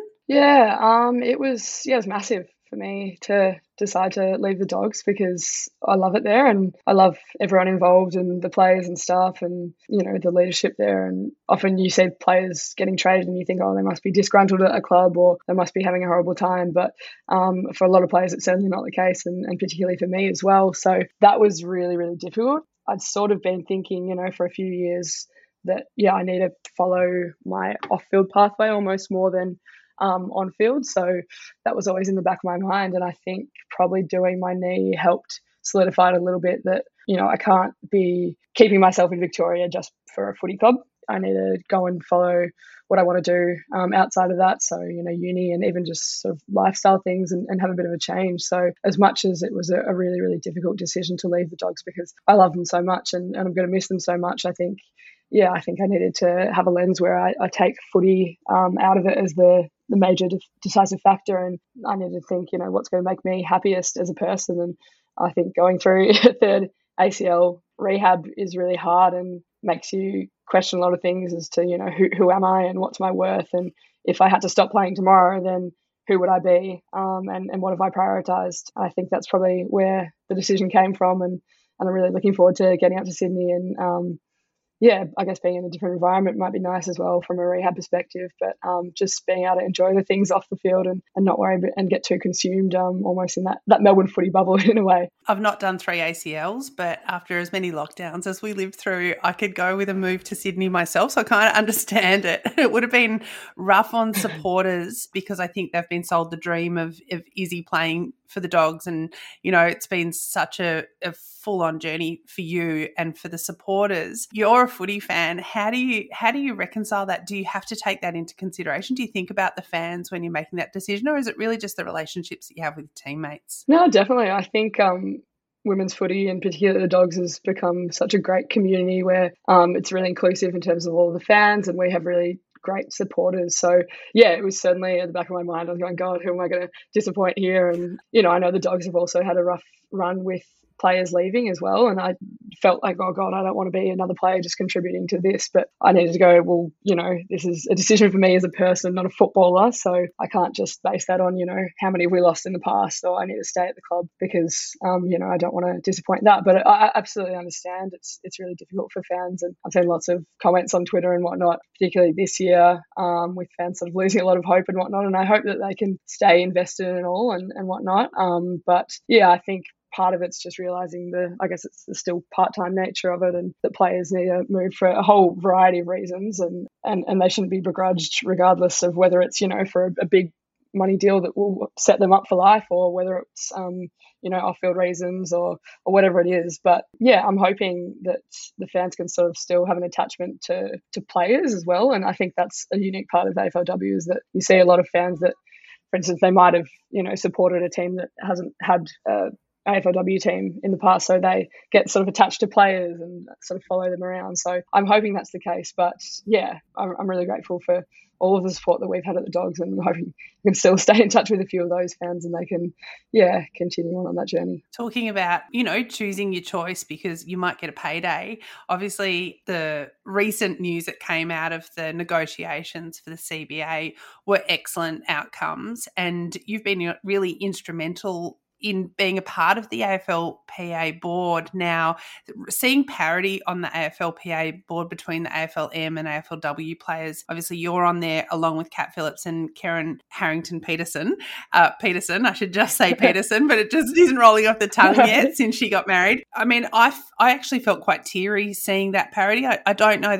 It was massive for me to decide to leave the Dogs because I love it there and I love everyone involved and the players and staff and, the leadership there. And often you see players getting traded and you think, oh, they must be disgruntled at a club or they must be having a horrible time. But for a lot of players, it's certainly not the case, and particularly for me as well. So that was really, really difficult. I'd sort of been thinking, for a few years that, I need to follow my off-field pathway almost more than on-field. So that was always in the back of my mind. And I think probably doing my knee helped solidify it a little bit that, I can't be keeping myself in Victoria just for a footy club. I need to go and follow what I want to do outside of that. So, uni and even just sort of lifestyle things and have a bit of a change. So as much as it was a really, really difficult decision to leave the Dogs because I love them so much and I'm going to miss them so much, I think I needed to have a lens where I take footy out of it as the major decisive factor, and I need to think, what's going to make me happiest as a person. And I think going through a third ACL rehab is really hard and makes you question a lot of things as to, who am I and what's my worth, and if I had to stop playing tomorrow, then who would I be, and what have I prioritised? I think that's probably where the decision came from, and I'm really looking forward to getting out to Sydney and I guess being in a different environment might be nice as well from a rehab perspective, but just being able to enjoy the things off the field and not worry and get too consumed almost in that Melbourne footy bubble in a way. I've not done 3 ACLs, but after as many lockdowns as we lived through, I could go with a move to Sydney myself, so I kind of understand it. It would have been rough on supporters because I think they've been sold the dream of Izzy playing for the Dogs, and it's been such a full-on journey for you and for the supporters. You're a footy fan. How do you reconcile that? Do you have to take that into consideration? Do you think about the fans when you're making that decision, or is it really just the relationships that you have with your teammates? No, definitely. I think women's footy, and particularly the Dogs, has become such a great community where it's really inclusive in terms of all of the fans, and we have really great supporters. So it was certainly at the back of my mind. I was going, God, who am I going to disappoint here? And I know the Dogs have also had a rough run with players leaving as well, and I felt like, oh God, I don't want to be another player just contributing to this, but I needed to go, well, this is a decision for me as a person, not a footballer, so I can't just base that on how many have we lost in the past, so I need to stay at the club because I don't want to disappoint that. But I absolutely understand it's really difficult for fans, and I've seen lots of comments on Twitter and whatnot, particularly this year, with fans sort of losing a lot of hope and whatnot, and I hope that they can stay invested in it all and whatnot, but I think part of it's just realising it's the still part-time nature of it, and that players need to move for a whole variety of reasons, and they shouldn't be begrudged regardless of whether it's, for a big money deal that will set them up for life, or whether it's, off-field reasons or whatever it is. But I'm hoping that the fans can sort of still have an attachment to players as well. And I think that's a unique part of the AFLW, is that you see a lot of fans that, for instance, they might have, supported a team that hasn't had AFLW team in the past, so they get sort of attached to players and sort of follow them around. So I'm hoping that's the case, but I'm really grateful for all of the support that we've had at the Dogs, and I'm hoping we can still stay in touch with a few of those fans and they can continue on that journey. Talking about choosing your choice because you might get a payday, obviously the recent news that came out of the negotiations for the CBA were excellent outcomes, and you've been really instrumental in being a part of the AFLPA board. Now, seeing parity on the AFLPA board between the AFLM and AFLW players, obviously you're on there along with Kat Phillips and Karen Harrington-Peterson. I should just say Peterson, but it just isn't rolling off the tongue yet since she got married. I mean, I actually felt quite teary seeing that parity. I don't know that I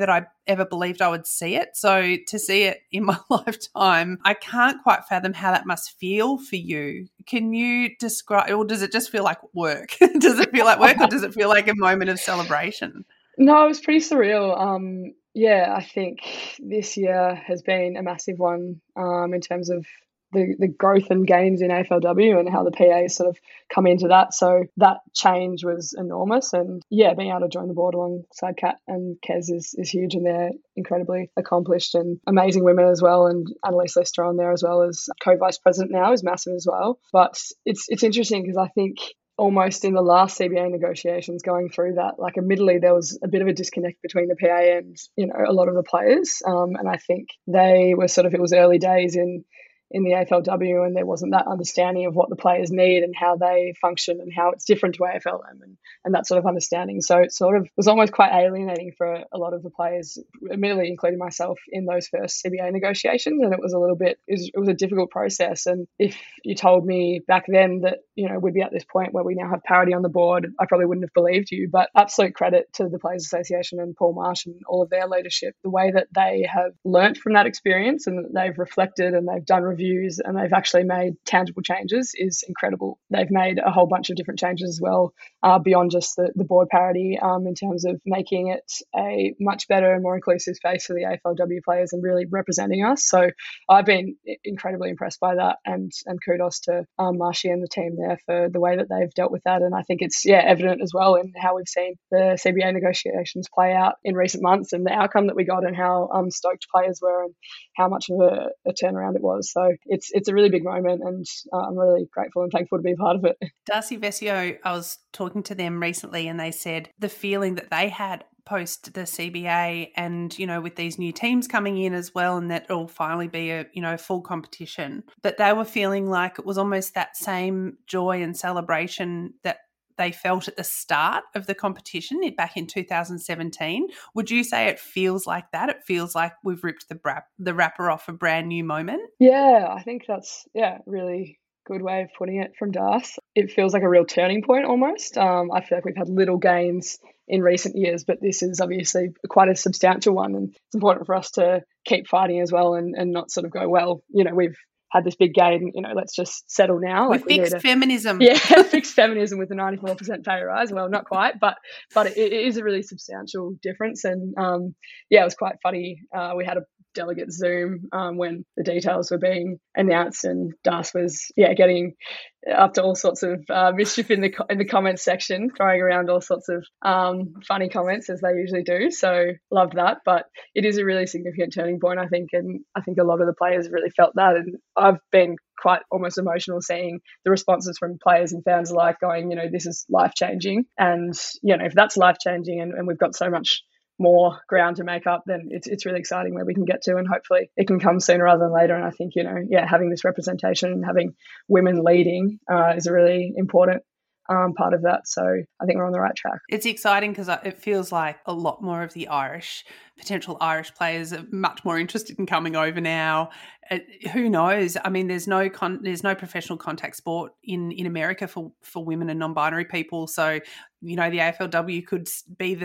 ever believed I would see it. So to see it in my lifetime, I can't quite fathom how that must feel for you. Can you describe, or does it just feel like work? Does it feel like work, or does it feel like a moment of celebration? No, it was pretty surreal. Yeah, I think this year has been a massive one in terms of the growth and gains in AFLW and how the PA sort of come into that. So that change was enormous. And yeah, being able to join the board alongside Kat and Kez is huge, and they're incredibly accomplished and amazing women as well. And Annalise Lister on there as well as co-vice president now is massive as well. But it's interesting because I think almost in the last CBA negotiations going through that, like admittedly there was a bit of a disconnect between the PA and, you know, a lot of the players. And I think they were sort of, it was early days in the AFLW, and there wasn't that understanding of what the players need and how they function and how it's different to AFLM and that sort of understanding. So it sort of was almost quite alienating for a lot of the players, admittedly including myself, in those first CBA negotiations. And it was a little bit, it was a difficult process. And if you told me back then that, you know, we'd be at this point where we now have parity on the board, I probably wouldn't have believed you. But absolute credit to the Players Association and Paul Marsh and all of their leadership, the way that they have learnt from that experience and that they've reflected and they've done reviews and they've actually made tangible changes is incredible. They've made a whole bunch of different changes as well, beyond just the board parity, in terms of making it a much better and more inclusive space for the AFLW players and really representing us. So I've been incredibly impressed by that, and kudos to Marshy and the team there for the way that they've dealt with that. And I think it's evident as well in how we've seen the CBA negotiations play out in recent months and the outcome that we got and how stoked players were and how much of a turnaround it was. So it's a really big moment, and I'm really grateful and thankful to be a part of it. Darcy Vescio, I was talking to them recently, and they said the feeling that they had post the CBA and, you know, with these new teams coming in as well, and that it'll finally be a, you know, full competition, that they were feeling like it was almost that same joy and celebration that they felt at the start of the competition back in 2017. Would you say it feels like that? It feels like we've ripped the wrapper off a brand new moment? Yeah, I think that's, really good way of putting it from Darth. It feels like a real turning point almost. I feel like we've had little gains in recent years, but this is obviously quite a substantial one, and it's important for us to keep fighting as well and not sort of go, well, you know, we've had this big gain, you know, let's just settle now. We fixed feminism. Yeah, fixed feminism with a 94% pay rise. Well, not quite, but it is a really substantial difference. And it was quite funny. We had a delegate Zoom when the details were being announced, and Das was getting up to all sorts of mischief in the comments section, throwing around all sorts of funny comments as they usually do. So loved that. But it is a really significant turning point, I think, and I think a lot of the players really felt that. And I've been quite almost emotional seeing the responses from players and fans alike going, you know, this is life-changing. And, you know, if that's life-changing and we've got so much more ground to make up, then it's really exciting where we can get to, and hopefully it can come sooner rather than later. And I think, you know, having this representation and having women leading is a really important part of that. So I think we're on the right track. It's exciting because it feels like a lot more of the potential Irish players are much more interested in coming over now. Who knows? I mean, there's no professional contact sport in America for women and non-binary people. So, you know, the AFLW could be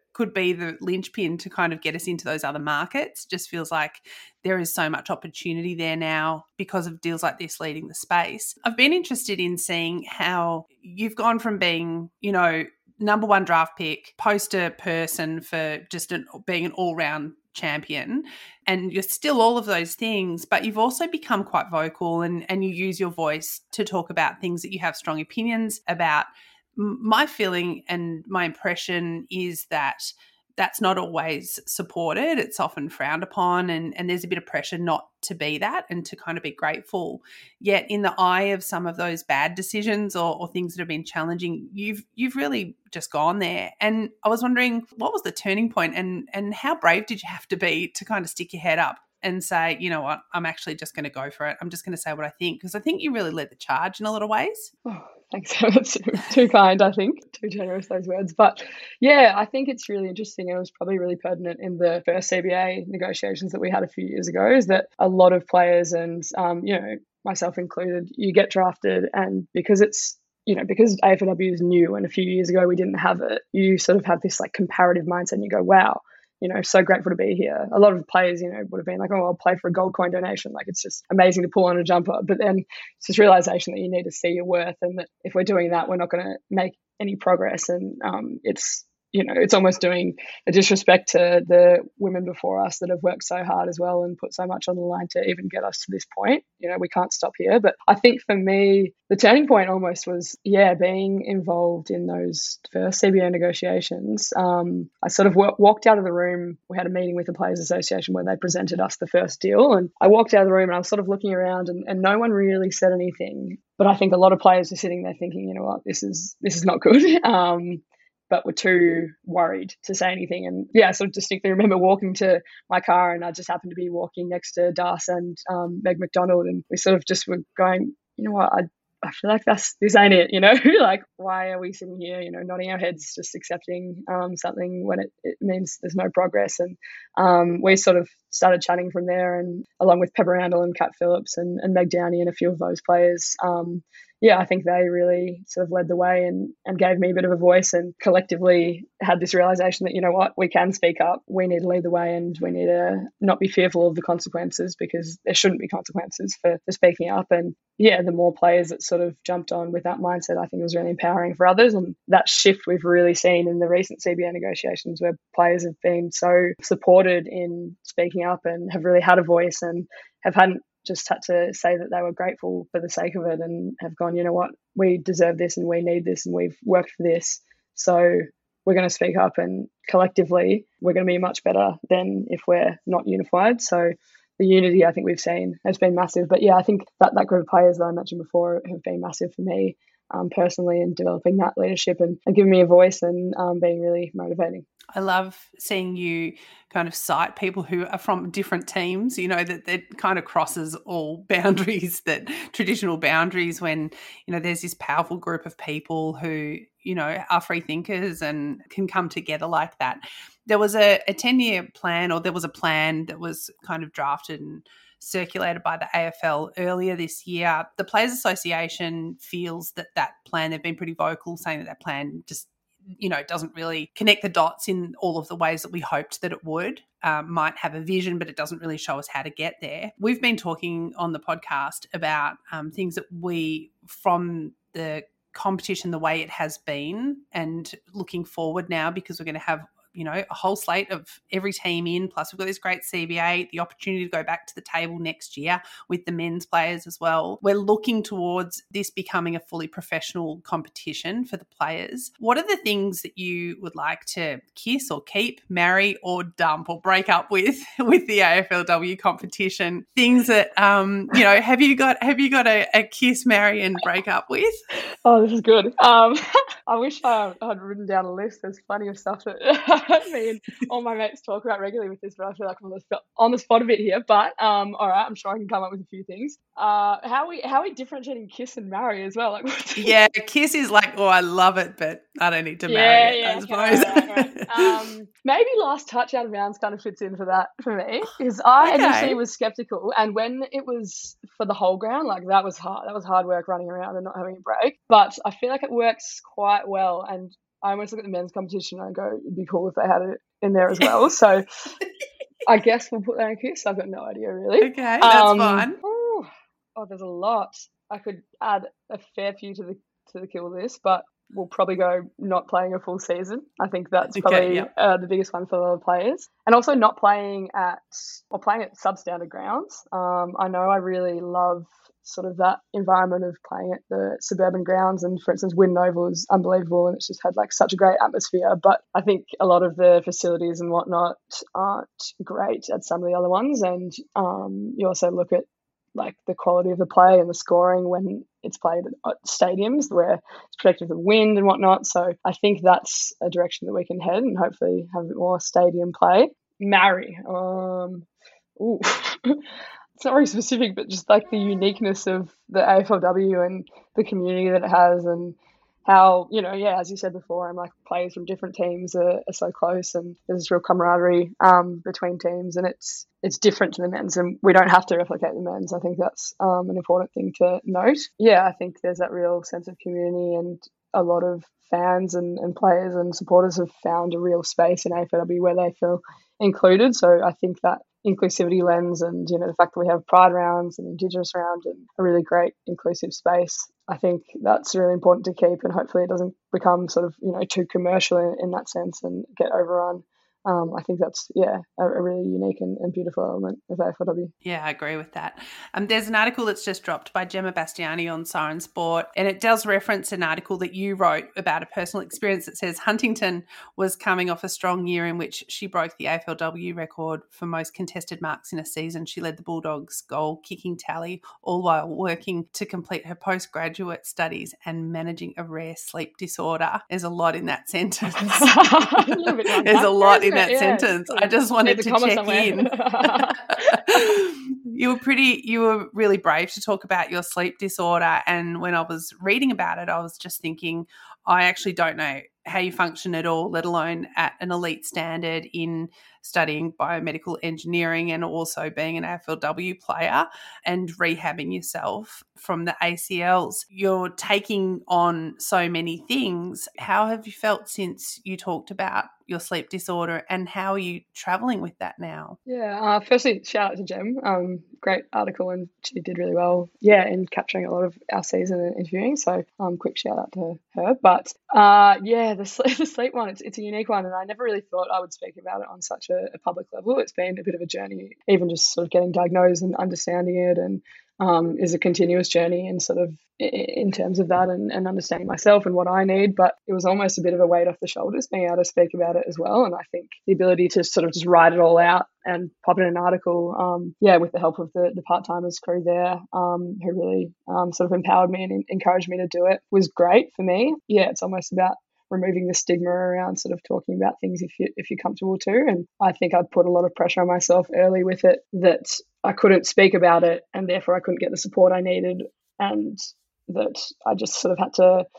the linchpin to kind of get us into those other markets. Just feels like there is so much opportunity there now because of deals like this leading the space. I've been interested in seeing how you've gone from being, you know, number one draft pick, poster person for just being an all-round champion, and you're still all of those things, but you've also become quite vocal and you use your voice to talk about things that you have strong opinions about. My feeling and my impression is that that's not always supported. It's often frowned upon, and there's a bit of pressure not to be that and to kind of be grateful. Yet in the eye of some of those bad decisions or things that have been challenging, you've really just gone there. And I was wondering, what was the turning point, and how brave did you have to be to kind of stick your head up and say, you know what, I'm actually just going to go for it. I'm just going to say what I think, because I think you really led the charge in a lot of ways. Oh, thanks. That's too kind, I think. Too generous, those words. But yeah, I think it's really interesting. It was probably really pertinent in the first CBA negotiations that we had a few years ago, is that a lot of players and, you know, myself included, you get drafted, and because it's, you know, because AFLW is new and a few years ago we didn't have it, you sort of have this like comparative mindset and you go, wow, so grateful to be here. A lot of players, would have been like, oh, I'll play for a gold coin donation. Like, it's just amazing to pull on a jumper. But then it's this realization that you need to see your worth, and that if we're doing that, we're not going to make any progress. And it's almost doing a disrespect to the women before us that have worked so hard as well and put so much on the line to even get us to this point. We can't stop here. But I think for me, the turning point almost was, being involved in those first CBA negotiations. I sort of walked out of the room. We had a meeting with the Players Association where they presented us the first deal. And I walked out of the room and I was sort of looking around, and no one really said anything. But I think a lot of players were sitting there thinking, you know what, this is not good. But were too worried to say anything. And I sort of distinctly remember walking to my car, and I just happened to be walking next to Das and Meg McDonald, and we sort of just were going, you know what, I feel like this ain't it, like, why are we sitting here, nodding our heads, just accepting something when it means there's no progress. And we sort of started chatting from there, and along with Pepper Randall and Kat Phillips and Meg Downey and a few of those players, I think they really sort of led the way and gave me a bit of a voice, and collectively had this realization that, you know what, we can speak up, we need to lead the way, and we need to not be fearful of the consequences, because there shouldn't be consequences for speaking up. And the more players that sort of jumped on with that mindset, I think it was really empowering for others. And that shift we've really seen in the recent CBA negotiations, where players have been so supported in speaking up and have really had a voice, and hadn't just had to say that they were grateful for the sake of it, and have gone, you know what, we deserve this and we need this and we've worked for this. So we're going to speak up, and collectively we're going to be much better than if we're not unified. So the unity I think we've seen has been massive. But I think that group of players that I mentioned before have been massive for me personally, in developing that leadership and giving me a voice, and being really motivating. I love seeing you kind of cite people who are from different teams, that it kind of crosses all boundaries, that traditional boundaries, when, there's this powerful group of people who, are free thinkers and can come together like that. There was a 10-year plan, or there was a plan that was kind of drafted and circulated by the AFL earlier this year. The Players Association feels that plan, they've been pretty vocal saying that plan just doesn't really connect the dots in all of the ways that we hoped that it would. Might have a vision, but it doesn't really show us how to get there. We've been talking on the podcast about things that from the competition, the way it has been, and looking forward now, because we're going to have a whole slate of every team in, plus we've got this great CBA, the opportunity to go back to the table next year with the men's players as well. We're looking towards this becoming a fully professional competition for the players. What are the things that you would like to kiss or keep, marry or dump or break up with the AFLW competition? Things that, have you got a kiss, marry and break up with? Oh, this is good. I wish I had written down a list. There's plenty of stuff that me and all my mates talk about regularly with this, but I feel like I'm on the spot a bit here. But all right, I'm sure I can come up with a few things. How are we differentiating kiss and marry as well? Kiss is like, oh, I love it, but I don't need to marry it, I suppose. Right. Maybe last touch out of bounds kind of fits in for that for me, because I initially was skeptical, and when it was for the whole ground, that was hard. That was hard work, running around and not having a break. But I feel like it works quite well, and I almost look at the men's competition and go, it'd be cool if they had it in there as well. So I guess we'll put that in kiss. I've got no idea, really. Okay, that's fine. Oh, there's a lot. I could add a fair few to the kill list, but we'll probably go not playing a full season. I think that's probably the biggest one for a lot of players. And also not playing at substandard grounds. I know I really love sort of that environment of playing at the suburban grounds, and for instance Wynnum Oval is unbelievable and it's just had such a great atmosphere, but I think a lot of the facilities and whatnot aren't great at some of the other ones. And you also look at the quality of the play and the scoring when it's played at stadiums where it's protected from wind and whatnot. So I think that's a direction that we can head and hopefully have a bit more stadium play. Marry. It's not very specific, but just the uniqueness of the AFLW and the community that it has, and how, as you said before, players from different teams are so close, and there's this real camaraderie between teams, and it's different to the men's, and we don't have to replicate the men's. I think that's an important thing to note. I think there's that real sense of community, and a lot of fans and players and supporters have found a real space in AFLW where they feel included. So I think that inclusivity lens and, the fact that we have Pride rounds and Indigenous round and a really great inclusive space, I think that's really important to keep, and hopefully it doesn't become sort of, too commercial in that sense and get overrun. I think that's, a really unique and beautiful element of AFLW. Yeah, I agree with that. There's an article that's just dropped by Gemma Bastiani on Siren Sport, and it does reference an article that you wrote about a personal experience that says Huntington was coming off a strong year in which she broke the AFLW record for most contested marks in a season. She led the Bulldogs goal kicking tally, all while working to complete her postgraduate studies and managing a rare sleep disorder. There's a lot in that sentence. There's a lot in that sentence. I just wanted to check in. You were really brave to talk about your sleep disorder, and when I was reading about it, I was just thinking, I actually don't know how you function at all, let alone at an elite standard in studying biomedical engineering and also being an AFLW player and rehabbing yourself from the ACLs. You're taking on so many things. How have you felt since you talked about your sleep disorder, and how are you travelling with that now? Yeah, firstly, shout out to Gem. Great article, and she did really well, in capturing a lot of our season and interviewing. So quick shout out to her. But the sleep one, it's a unique one, and I never really thought I would speak about it on such a public level. It's been a bit of a journey, even just sort of getting diagnosed and understanding it, and is a continuous journey and sort of in terms of that and understanding myself and what I need. But it was almost a bit of a weight off the shoulders being able to speak about it as well. And I think the ability to sort of just write it all out and pop it in an article, with the help of the part-timers crew there, who really sort of empowered me and encouraged me to do it, was great for me. Yeah, it's almost about removing the stigma around sort of talking about things if you're comfortable to. And I think I'd put a lot of pressure on myself early with it, that I couldn't speak about it and therefore I couldn't get the support I needed, and that I just sort of had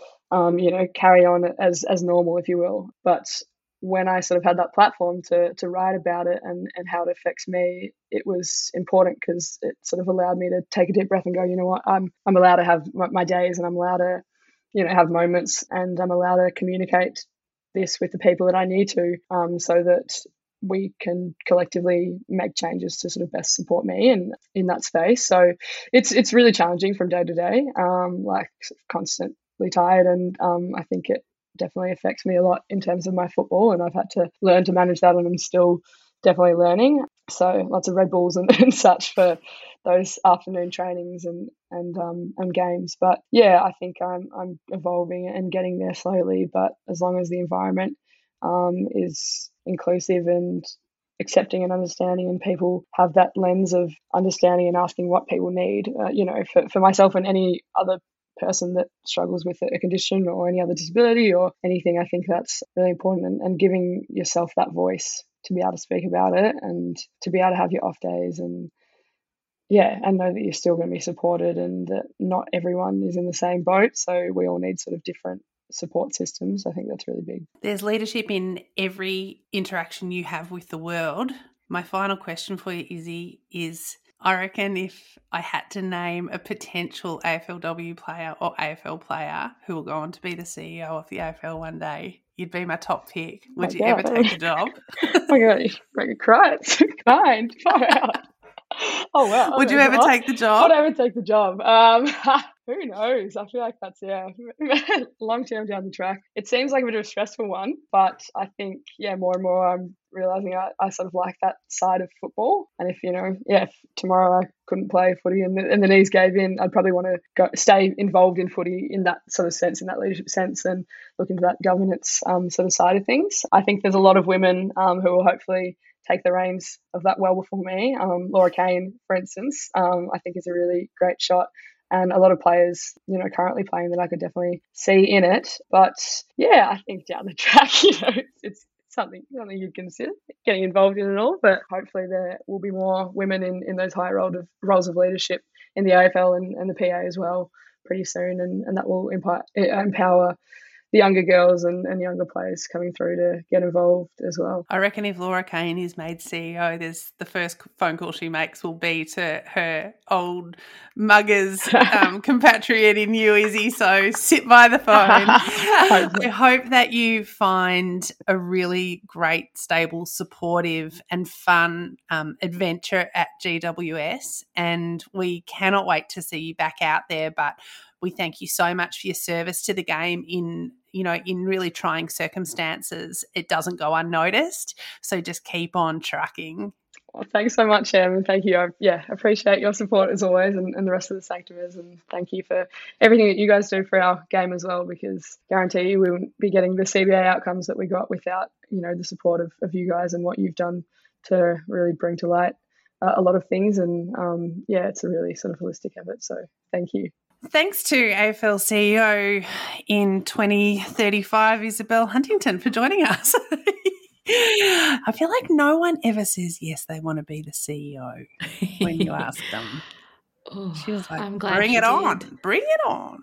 to, carry on as normal, if you will. But when I sort of had that platform to write about it and how it affects me, it was important because it sort of allowed me to take a deep breath and go, you know what, I'm allowed to have my days, and I'm allowed to, have moments, and I'm allowed to communicate this with the people that I need to, so that we can collectively make changes to sort of best support me in that space. So it's really challenging from day to day, like constantly tired, and I think it definitely affects me a lot in terms of my football, and I've had to learn to manage that, and I'm still definitely learning. So lots of Red Bulls and such for those afternoon trainings and games. But yeah, I think I'm evolving and getting there slowly. But as long as the environment is inclusive and accepting and understanding, and people have that lens of understanding and asking what people need, for myself and any other person that struggles with a condition or any other disability or anything, I think that's really important, and giving yourself that voice to be able to speak about it and to be able to have your off days and know that you're still going to be supported, and that not everyone is in the same boat. So we all need sort of different support systems. I think that's really big. There's leadership in every interaction you have with the world. My final question for you, Izzy, is I reckon if I had to name a potential AFLW player or AFL player who will go on to be the CEO of the AFL one day, you'd be my top pick. Would you ever take the job? Oh my God, you make me cry. It's so kind. Far out. Oh wow. Would you ever take the job? Would I ever take the job? Who knows? I feel like that's long term down the track. It seems like a bit of a stressful one, but I think more and more I'm realizing I sort of like that side of football. And if tomorrow I couldn't play footy and the knees gave in, I'd probably want to stay involved in footy in that sort of sense, in that leadership sense, and look into that governance sort of side of things. I think there's a lot of women who will hopefully take the reins of that well before me. Laura Kane, for instance, I think is a really great shot. And a lot of players, currently playing that I could definitely see in it. But yeah, I think down the track, it's something you'd consider getting involved in and all. But hopefully there will be more women in those higher roles of leadership in the AFL and the PA as well pretty soon. And that will empower the younger girls and younger players coming through to get involved as well. I reckon if Laura Kane is made CEO, the first phone call she makes will be to her old muggers compatriot in New Izzy, so sit by the phone. I hope that you find a really great, stable, supportive and fun adventure at GWS, and we cannot wait to see you back out there. But we thank you so much for your service to the game in really trying circumstances. It doesn't go unnoticed, so just keep on trucking. Well, thanks so much, Em, and thank you. I appreciate your support as always, and the rest of the Sanctimers, and thank you for everything that you guys do for our game as well, because guarantee you we wouldn't be getting the CBA outcomes that we got without, the support of you guys and what you've done to really bring to light a lot of things. And it's a really sort of holistic effort, so thank you. Thanks to AFL CEO in 2035, Isabel Huntington, for joining us. I feel like no one ever says yes, they want to be the CEO when you ask them. She was like, I'm glad bring it on. Bring it on.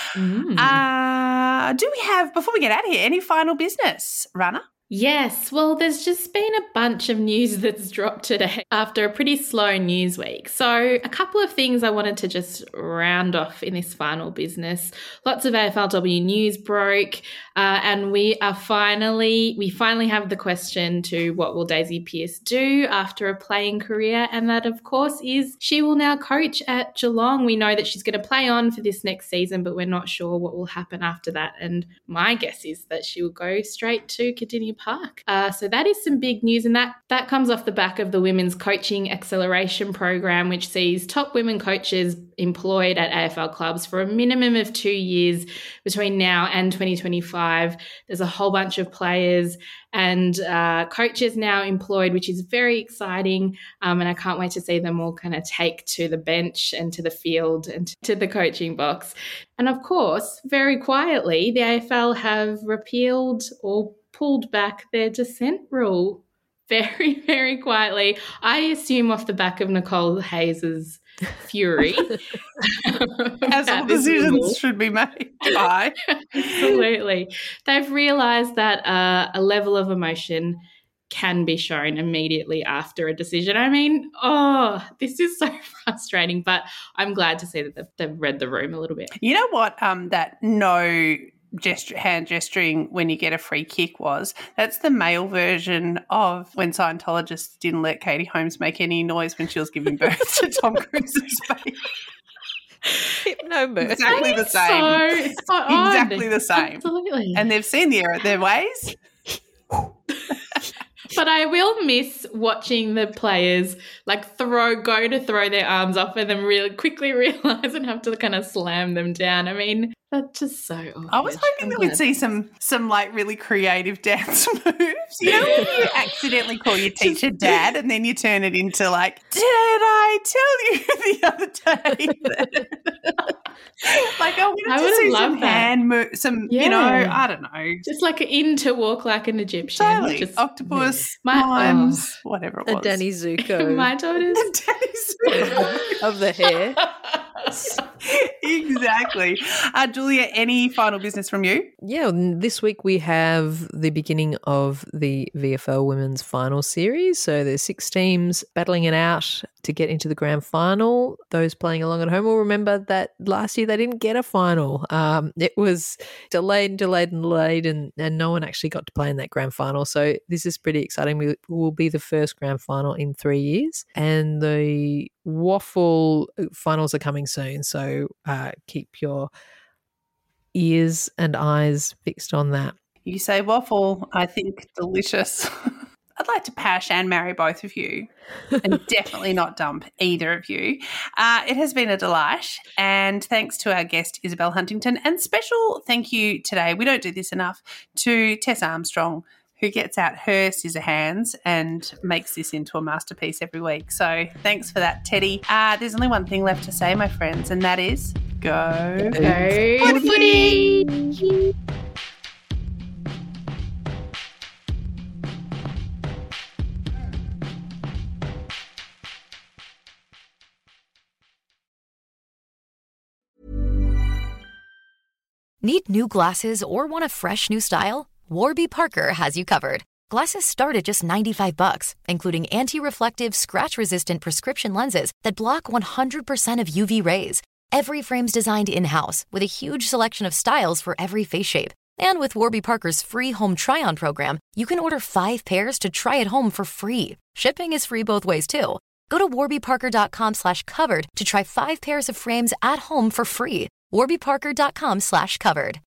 Do we have, before we get out of here, any final business, Rana? Yes, well, there's just been a bunch of news that's dropped today after a pretty slow news week. So a couple of things I wanted to just round off in this final business. Lots of AFLW news broke, and we finally have the question to what will Daisy Pearce do after a playing career, and that, of course, is she will now coach at Geelong. We know that she's going to play on for this next season, but we're not sure what will happen after that. And my guess is that she will go straight to Cardinia Park. So that is some big news, and that comes off the back of the Women's Coaching Acceleration Program, which sees top women coaches employed at AFL clubs for a minimum of 2 years between now and 2025. There's a whole bunch of players and coaches now employed, which is very exciting, and I can't wait to see them all kind of take to the bench and to the field and to the coaching box. And of course, very quietly, the AFL have repealed or pulled back their dissent rule very, very quietly. I assume off the back of Nicole Hayes's fury. As all decisions should be made by. Absolutely. They've realised that a level of emotion can be shown immediately after a decision. I mean, this is so frustrating, but I'm glad to see that they've read the room a little bit. You know what that no hand gesturing when you get a free kick was? That's the male version of when Scientologists didn't let Katie Holmes make any noise when she was giving birth to Tom Cruise's baby. Hypnobirth. Exactly the same. Exactly the same. Absolutely. And they've seen the error of their ways. But I will miss watching the players go to throw their arms off and then really quickly realise and have to kind of slam them down. I mean, that's just so awkward. I was hoping that we'd see some really creative dance moves. You know, when you accidentally call your teacher dad and then you turn it into did I tell you the other day that... I wanted to see some hand moves, I don't know. Just in to walk like an Egyptian. Totally. Just, octopus, mimes, whatever it was. A Danny Zuko. My daughters. Danny Zuko. Of the hair. Exactly. Julia, any final business from you? Yeah, this week we have the beginning of the VFL Women's Final Series. So there's 6 teams battling it out to get into the grand final. Those playing along at home will remember that last year they didn't get a final. It was delayed, and no one actually got to play in that grand final. So this is pretty exciting. We will be the first grand final in 3 years, and the waffle finals are coming soon. So keep your ears and eyes fixed on that. You say waffle, I think delicious. I'd like to pash and marry both of you and definitely not dump either of you. It has been a delight, and thanks to our guest Isabel Huntington, and special thank you today, we don't do this enough, to Tess Armstrong, who gets out her scissor hands and makes this into a masterpiece every week. So thanks for that, Teddy. There's only one thing left to say, my friends, and that is go footy! Need new glasses or want a fresh new style? Warby Parker has you covered. Glasses start at just $95, including anti-reflective, scratch-resistant prescription lenses that block 100% of UV rays. Every frame's designed in-house with a huge selection of styles for every face shape. And with Warby Parker's free home try-on program, you can order 5 pairs to try at home for free. Shipping is free both ways, too. Go to warbyparker.com/covered to try 5 pairs of frames at home for free. warbyparker.com/covered.